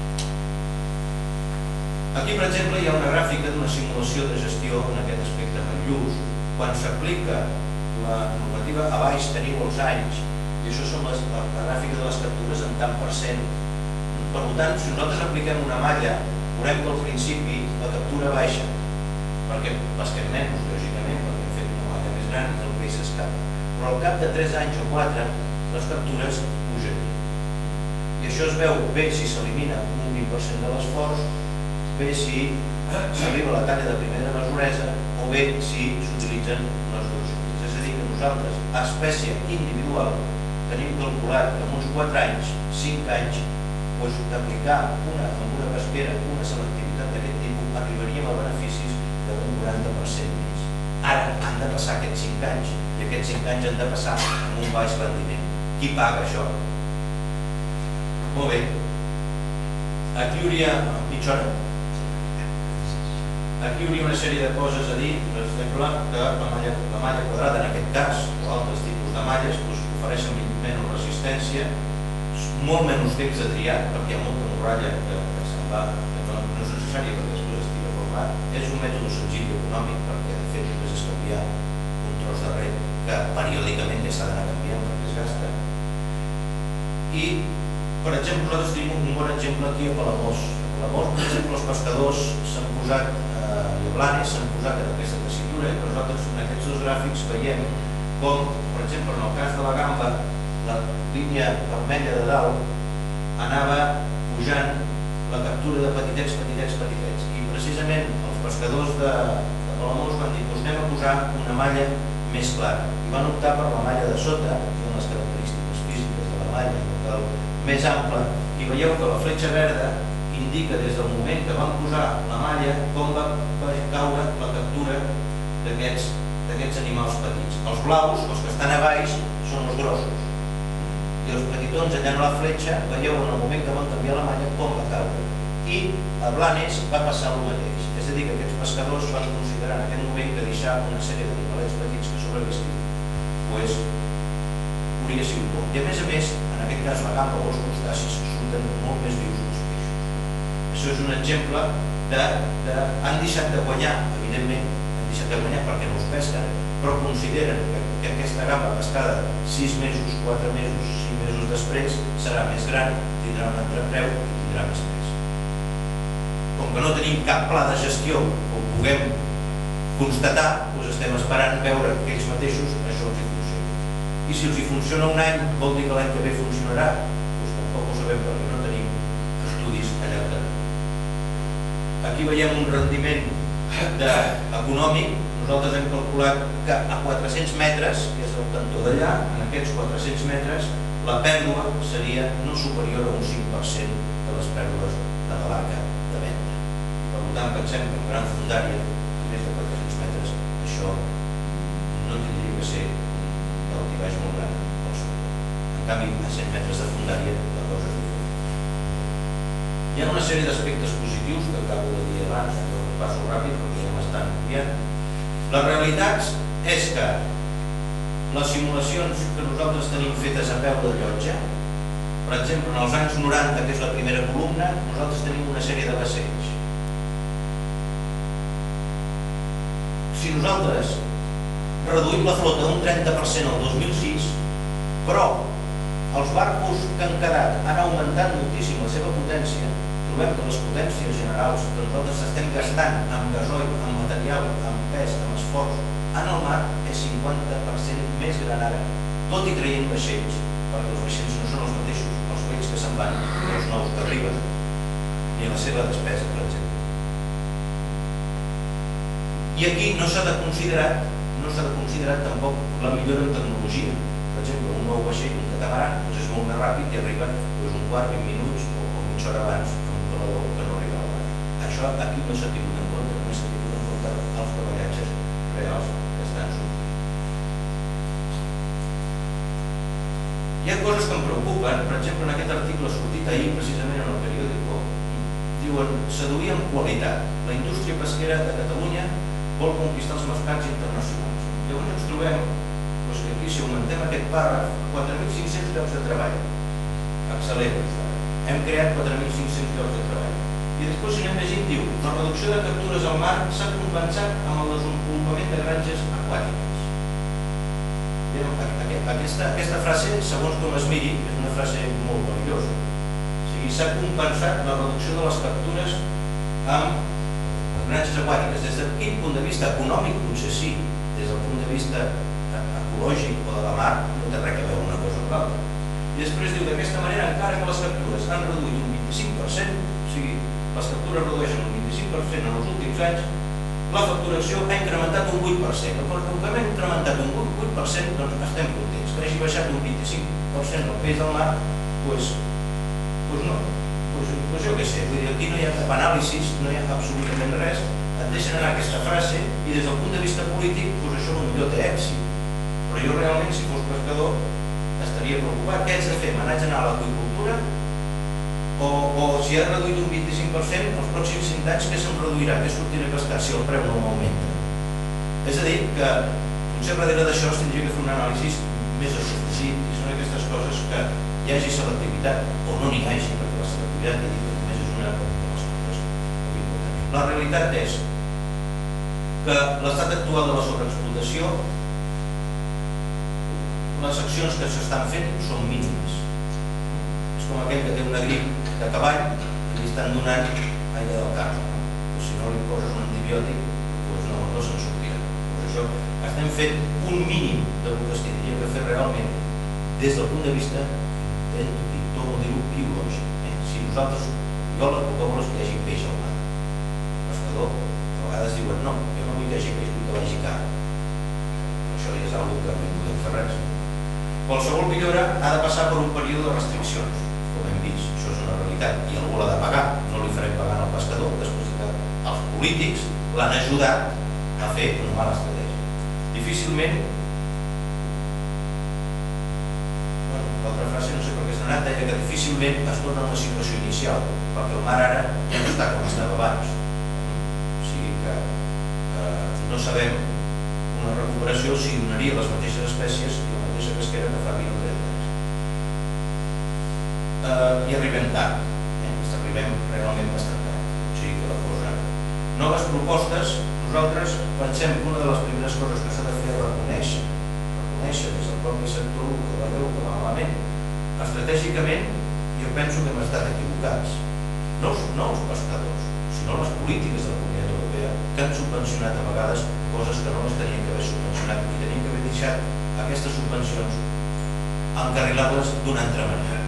Aquí, per exemple, hi ha una gràfica d'una simulació de gestió en aquest aspecte amb el lluç. Quan s'aplica la normativa, a baix teniu els anys, i això són les, la, la gràfica de les captures en tant per cent. Per tant, si nosaltres apliquem una malla, veurem que al principi la captura baixa, perquè pesquem menys, lògicament, perquè hem fet una malla més gran i el peix s'escapa. Però al cap de tres anys o quatre, les captures pugen. I això es veu bé si s'elimina un vint per cent de l'esforç, bé si s'arriba a la talla de primera mesuresa o bé si s'utilitzen les dues juntes. És a dir, que nosaltres, a espècie individual, tenim calculat que en uns quatre anys, cinc anys, d'aplicar una, amb una pesquera una selectivitat d'aquest tipus, arribaríem a beneficis d'un quaranta per cent més. Ara han de passar aquests cinc anys i aquests cinc anys han de passar amb un baix rendiment. Qui paga això? Molt bé. Aquí hi hauria mitja hora. Aquí hi hauria una sèrie de coses a dir, per exemple, que la malla, la malla quadrada en aquest cas, o altres tipus tipus de malles doncs, ofereixen menys resistència, molt menys temps de triar, perquè hi ha molta morralla que, que se'n va, que no, no és necessària perquè després es tira pel mar. És un mètode senzill i econòmic perquè de fet només és canviar un tros de ret que periòdicament ja s'ha d'anar canviant perquè es gasta. I, per exemple, nosaltres tenim un bon exemple aquí a Palamós. A Palamós, per exemple, els pescadors s'han posat, eh, i a Blanes s'han posat en aquesta tessitura, i nosaltres en aquests dos gràfics veiem com, per exemple, en el cas de la gamba, la línia vermella de dalt anava pujant la captura de petitets, petitets, petitets. I precisament els pescadors de, de Palamós van dir doncs anem a posar una malla més clara. I van optar per la malla de sota, que són les característiques físiques de la malla, el més ample, i veieu que la fletxa verda indica des del moment que van posar la malla com va caure la captura d'aquests d'aquests animals petits. Els blaus, els que estan a baix, són els grossos. I els petitons allà en la fletxa, veieu en el moment que van canviar la malla com va caure. I a Blanes va passar el mateix. És a dir, que aquests pescadors van considerar en aquest moment que deixar una sèrie d'animalets petits que sobrevisquin pues, hauria sigut bo. I a més a més, en aquest cas la gamba o els crustacis surten molt més vius que els peixos. Això és un exemple de, de han deixat de guanyar, evidentment, deixat de guanyar perquè no els pesquen, però consideren que, que aquesta gamba pescada sis mesos, quatre mesos, cinc mesos després serà més gran, tindrà un altre preu i tindrà més pes. Com que no tenim cap pla de gestió o puguem constatar, doncs estem esperant veure que ells mateixos això els hi funciona. I si els hi funciona un any, vol dir que l'any que ve funcionarà? Doncs tampoc ho sabem perquè no tenim estudis a llarg termini. Aquí veiem un rendiment econòmic. Nosaltres hem calculat que a quatre-cents metres, que és el cantó d'allà, en aquests quatre-cents metres, la pèrdua seria no superior a un cinc per cent de les pèrdues de la barca de venda. Per tant, pensem que en gran fondària, a més de quatre-cents metres, això no tindria que ser un altibaix molt gran al sector. En canvi, a cent metres de fondària, la cosa és diferent. Hi ha una sèrie d'aspectes positius que acabo de dir abans, jo passo ràpid perquè ja m'estan enviant. La realitat és que les simulacions que nosaltres tenim fetes a peu de llotja, per exemple, en els anys noranta, que és la primera columna, nosaltres tenim una sèrie de vaixells. Si nosaltres reduïm la flota un trenta per cent el dos mil sis, però els barcos que han quedat han augmentat moltíssim la seva potència, trobem que les potències generals que nosaltres estem gastant amb gasoil, amb material, amb pes, amb esforç, en el mar és cinquanta per cent més gran ara, tot i traient vaixells, perquè els vaixells no són els mateixos, els vells que se'n van i els nous que arriben, ni la seva despesa, per exemple. I aquí no s'ha de considerar, no s'ha de considerar tampoc la millora en tecnologia. Per exemple, un nou vaixell, un catamaran, doncs és molt més ràpid i arriba doncs, un quart, vint minuts o, o mitja hora abans que no arriba al mar. Això aquí no s'ha tingut en compte, només s'ha tingut en compte els treballatges reals que estan sortint. Hi ha coses que em preocupen, per exemple, en aquest article sortit ahir, precisament en el periòdico, diuen seduir amb qualitat. La indústria pesquera de Catalunya vol conquistar els mercats internacionals. Llavors ens trobem doncs, que aquí, si augmentem aquest pàrraf, quatre mil cinc-cents llocs de treball. Excel·lent. Hem creat quatre mil cinc-cents llocs de treball. I després, si anem llegint, diu la reducció de captures al mar s'ha compensat amb el desenvolupament de granges aquàtiques. Aquesta, aquesta frase, segons com es miri, és una frase molt perillosa. O sigui, s'ha compensat la reducció de les captures amb granges aquàtiques. Des de quin punt de vista econòmic, potser sí. Des del punt de vista ecològic o de la mar, no té res a veure una cosa amb l'altra. I després diu, d'aquesta manera, encara que les captures han reduït un vint-i-cinc per cent, o sigui, les captures redueixen un vint-i-cinc per cent en els últims anys, la facturació ha incrementat un vuit per cent. Com que hem incrementat un vuit per cent, doncs estem contents. Que hagi baixat un vint-i-cinc per cent el pes del mar, doncs, doncs no. Doncs, doncs jo què sé, vull dir, aquí no hi ha cap anàlisi, no hi ha absolutament res, et deixen anar aquesta frase i des del punt de vista polític, doncs això potser té èxit. Però jo realment, si fos pescador, estaria preocupat. Què haig de fer? Me n'haig d'anar a l'aqüicultura? O, o si ha reduït un vint-i-cinc per cent, els pròxims cinc anys què se'n reduirà? Què sortirà a pescar si el preu no augmenta? És a dir, que potser darrere d'això es tindria que fer una anàlisi només es suficient, i són aquestes coses que hi hagi selectivitat o no n'hi hagi, perquè la selectivitat ja dic que només és una de les coses importants. La realitat és que l'estat actual de la sobreexplotació, les accions que s'estan fent són mínimes. És com aquell que té una grip de cavall i li estan donant aire del carro. Però si no li poses un antibiòtic, doncs no, no se'n sortirà. Doncs això, estem fent un mínim del que es tindria que fer realment des del punt de vista, intento dir, torno a dir-ho, biològic. Eh? Si nosaltres, jo el que vol és que hi hagi peix al mar. El pescador, a vegades diuen, no, jo no vull que hi hagi peix, vull que vagi car. Això ja és una cosa que no hi podem fer res. Qualsevol millora ha de passar per un període de restriccions, com hem vist, això és una realitat, i algú l'ha de pagar, no li farem pagar al pescador, després que els polítics l'han ajudat a fer una mala estratègia. Difícilment, bueno, l'altra frase no sé per què s'ha anat, deia que difícilment es torna a una situació inicial, perquè el mar ara ja no està com estava abans. O sigui que eh, no sabem una recuperació si donaria les mateixes espècies i la mateixa pesquera que fa vint o trenta anys. Eh, I arribem tard, eh? arribem realment bastant tard. O sigui que la cosa... Noves propostes, nosaltres pensem que una de les primeres coses que s'ha de fer és reconèixer, reconèixer des del propi sector que va bé o que va malament. Estratègicament, jo penso que hem estat equivocats. No, no els pescadors, sinó les polítiques de la Comunitat Europea que han subvencionat a vegades coses que no les tenien que haver subvencionat i tenien que haver deixat aquestes subvencions encarrilar-les d'una altra manera.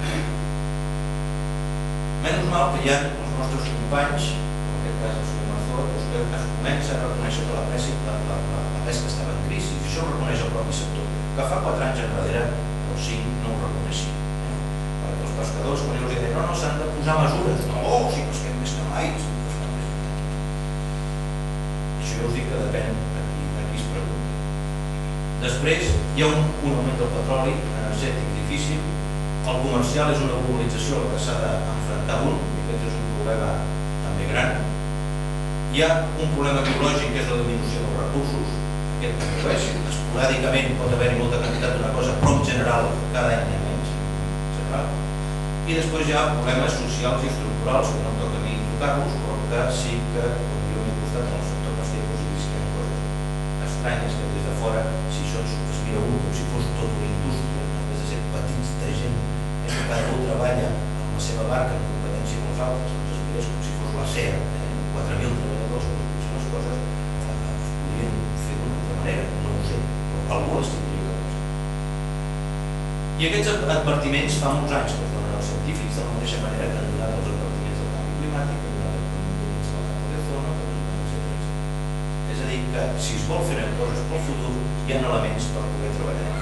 Menys mal que hi ha els nostres companys, en aquest cas el senyor Marzó, que es comença a reconèixer que la pesca, la, la, la, la pesca estava en crisi, i això ho reconeix el propi sector, que fa quatre anys enrere o cinc no ho reconeixien. Eh? Perquè els pescadors, quan els deien, no, no, s'han de posar mesures, no, si pesquem més que mai, si pesquem més que mai. Això jo us dic que depèn a qui, a qui es pregunti. Després hi ha un, un augment del petroli energètic difícil, el comercial és una globalització a la que s'ha d'enfrontar un, i aquest és un problema també gran. Hi ha un problema biològic que és la diminució dels recursos, aquest produeix, esporàdicament pot haver-hi molta quantitat d'una cosa, però en general cada any hi ha menys. General. I després hi ha problemes socials i estructurals que no em toca a mi tocar-los, però que sí que, com jo m'he costat en el sector pesquer, us he vist que hi ha coses estranyes que des de fora, si això es mira un com si fos tota una indústria, en vez de ser petits de gent, és que cada un treballa amb la seva barca en competència amb els altres, doncs es mira com si fos la SEA, eh? quatre mil treballadors, potser les coses eh, es podrien fer d'una altra manera, no ho sé, però algú les tindria que passar. I aquests advertiments fa molts anys que es donen als científics, de la mateixa manera que han donat els advertiments del canvi climàtic, que han donat els advertiments de la capa de zona, etcètera. És a dir, que si es vol fer coses pel futur, hi ha elements per poder treballar.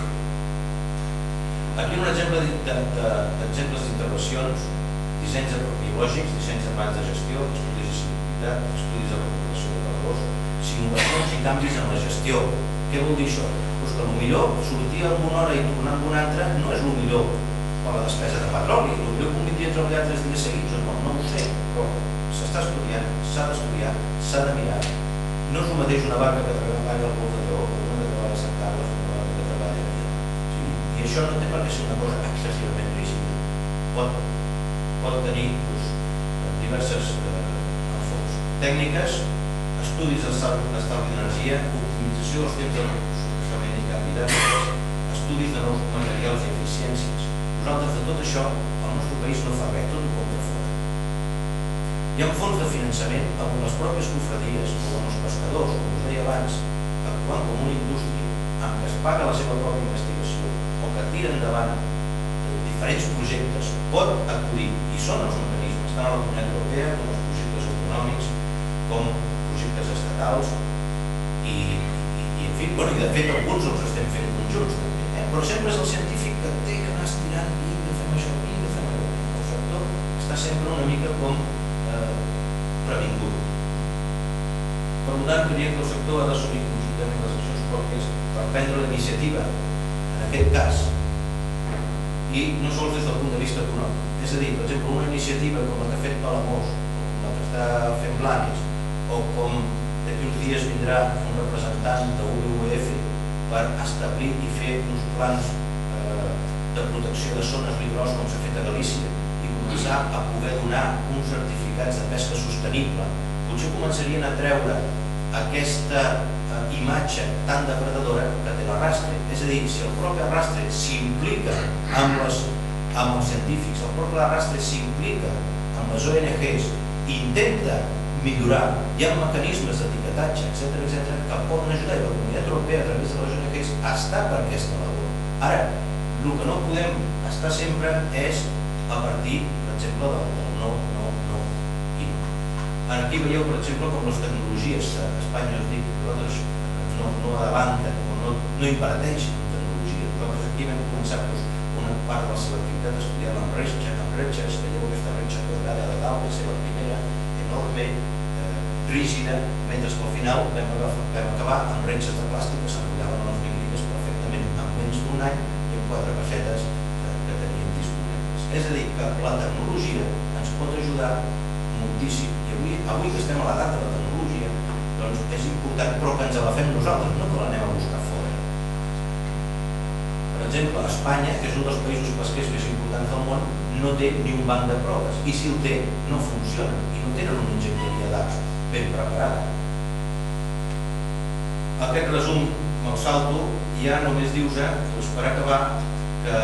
Aquí un exemple d'exemples d'intervencions, dissenys biològics, dissenys de plans de gestió, estudis de selectivitat, estudis de recuperació de calabós, simulacions i canvis en la gestió. Què vol dir això? Pues que potser sortir en una hora i tornar en una altra no és el millor per la despesa de petroli. Potser convindria treballar tres dies seguits, no, no ho sé, però s'està estudiant, s'ha d'estudiar, s'ha de mirar. No és el mateix una barca que treballa al Golf de Lleó, una que treballa a Sant Carles, una barca que treballa a Lleó. I això no té per què ser una cosa excessivament rígida. Pot, pot tenir doncs, diverses eh, enfocs. Tècniques, estudis d'estalvi d'energia, optimització dels temps de processament i canvi d'hàbits, estudis de nous materials i eficiències. Nosaltres de tot això, el nostre país no fa res, tot ho compta fora. Hi ha fons de finançament amb les pròpies cofradies o amb els pescadors, com us deia abans, actuant com una indústria amb què es paga la seva pròpia investigació o que tira endavant diferents projectes, pot acudir, i són els mecanismes, tant a la Comunitat Europea com els projectes autonòmics, com projectes estatals, i, i, i en fi, bueno, i de fet alguns els estem fent conjunts també, eh? Però sempre és el científic que té que anar estirant, vinga, fem això, vinga, fem allò. El sector està sempre una mica com previngut. Per tant, creiem que el sector ha d'assumir conjuntament les accions pròpies per prendre la iniciativa, en aquest cas, i no sols des del punt de vista econòmic. És a dir, per exemple, una iniciativa com la que ha fet Palamós, o com la que està fent Blanes, o com d'aquí uns dies vindrà un representant de U B U F per establir i fer uns plans de protecció de zones litorals com s'ha fet a Galícia i començar a poder donar uns certificats de pesca sostenible, potser començarien a treure aquesta imatge tan depredadora que té l'arrastre. És a dir, si el propi arrastre s'implica amb els científics, el propi arrastre s'implica amb les O N Ges i intenta millorar, hi ha mecanismes d'etiquetatge, etcètera, etcètera, que poden ajudar, i la Comunitat Europea a través de les O N Ges està per aquesta labor. Ara, el que no podem estar sempre és a partir, per exemple, del no, no, no i no. Aquí veieu, per exemple, com les tecnologies a Espanya, us dic, nosaltres no, no adelanten o no, no imparteixen tecnologia. Nosaltres aquí vam començar doncs, una part de la selectivitat estudiant amb retxes, amb retxes, veieu aquesta retxa quadrada de dalt, va ser la primera, enorme, eh, rígida, mentre que al final vam, agafar, vam acabar amb retxes de plàstic que s'enrotllaven a les micrines perfectament en menys d'un any i amb quatre pessetes que, que teníem disponibles. És a dir, que la tecnologia ens pot ajudar moltíssim i avui, avui que estem a l'edat de la tecnologia doncs és important, però que ens la fem nosaltres, no que l'anem a buscar fora. Per exemple, Espanya, que és un dels països pesquers més importants del món, no té ni un banc de proves, i si el té, no funciona, i no tenen una enginyeria d'aus ben preparada. Aquest resum me'l salto i ja només dius-te, doncs per acabar, que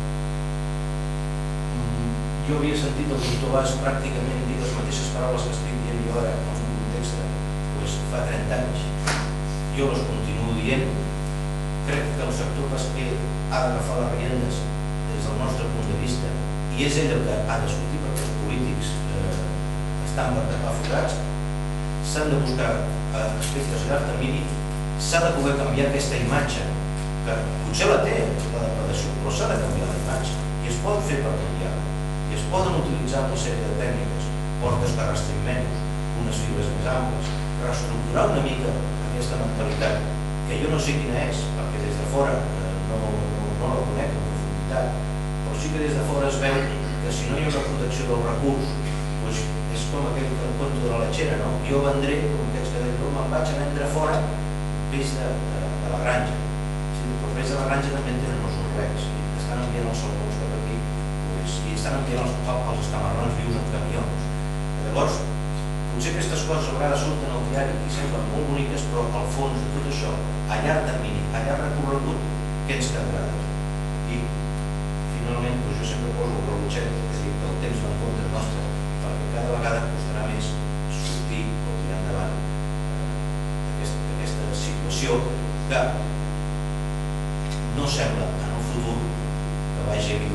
jo havia sentit el doctor Bas pràcticament dir les mateixes paraules que estic dient jo ara en un context doncs, fa trenta anys. Jo les continuo dient. Crec que el sector pesquer ha d'agafar les riendes des del nostre punt de vista i és ell el que ha de sortir perquè els polítics eh, estan per tapar forats. S'han de buscar eh, aspectes a llarg termini, s'ha de poder canviar aquesta imatge que potser la té la depredació, però s'ha de canviar la imatge i es pot fer per canviar i es poden utilitzar una sèrie de tècniques, portes que arrastrin menys, unes fibres més amples, reestructurar una mica aquesta mentalitat que jo no sé quina és, perquè des de fora eh, no, no, no la conec en profunditat, però sí que des de fora es veu que si no hi ha una protecció del recurs, doncs és com aquell el conto de la letxera, no? Jo vendré, com aquests que deien, me'n vaig a vendre fora peix de, de, de la granja. Sí, però els peix de la granja també tenen els noruecs i estan enviant els salmons cap aquí doncs, i estan enviant els, els escamarrons vius en camions. Llavors, potser aquestes coses a vegades surten al diari i semblen molt boniques, però al fons de tot això, a llarg termini, a llarg recorregut, què ens quedarà? I finalment, doncs jo sempre poso el rellotget, és a dir, que el temps va en compte nostre, perquè cada vegada costarà més sortir o tirar endavant d'aquesta situació que no sembla en el futur que vagi a millor.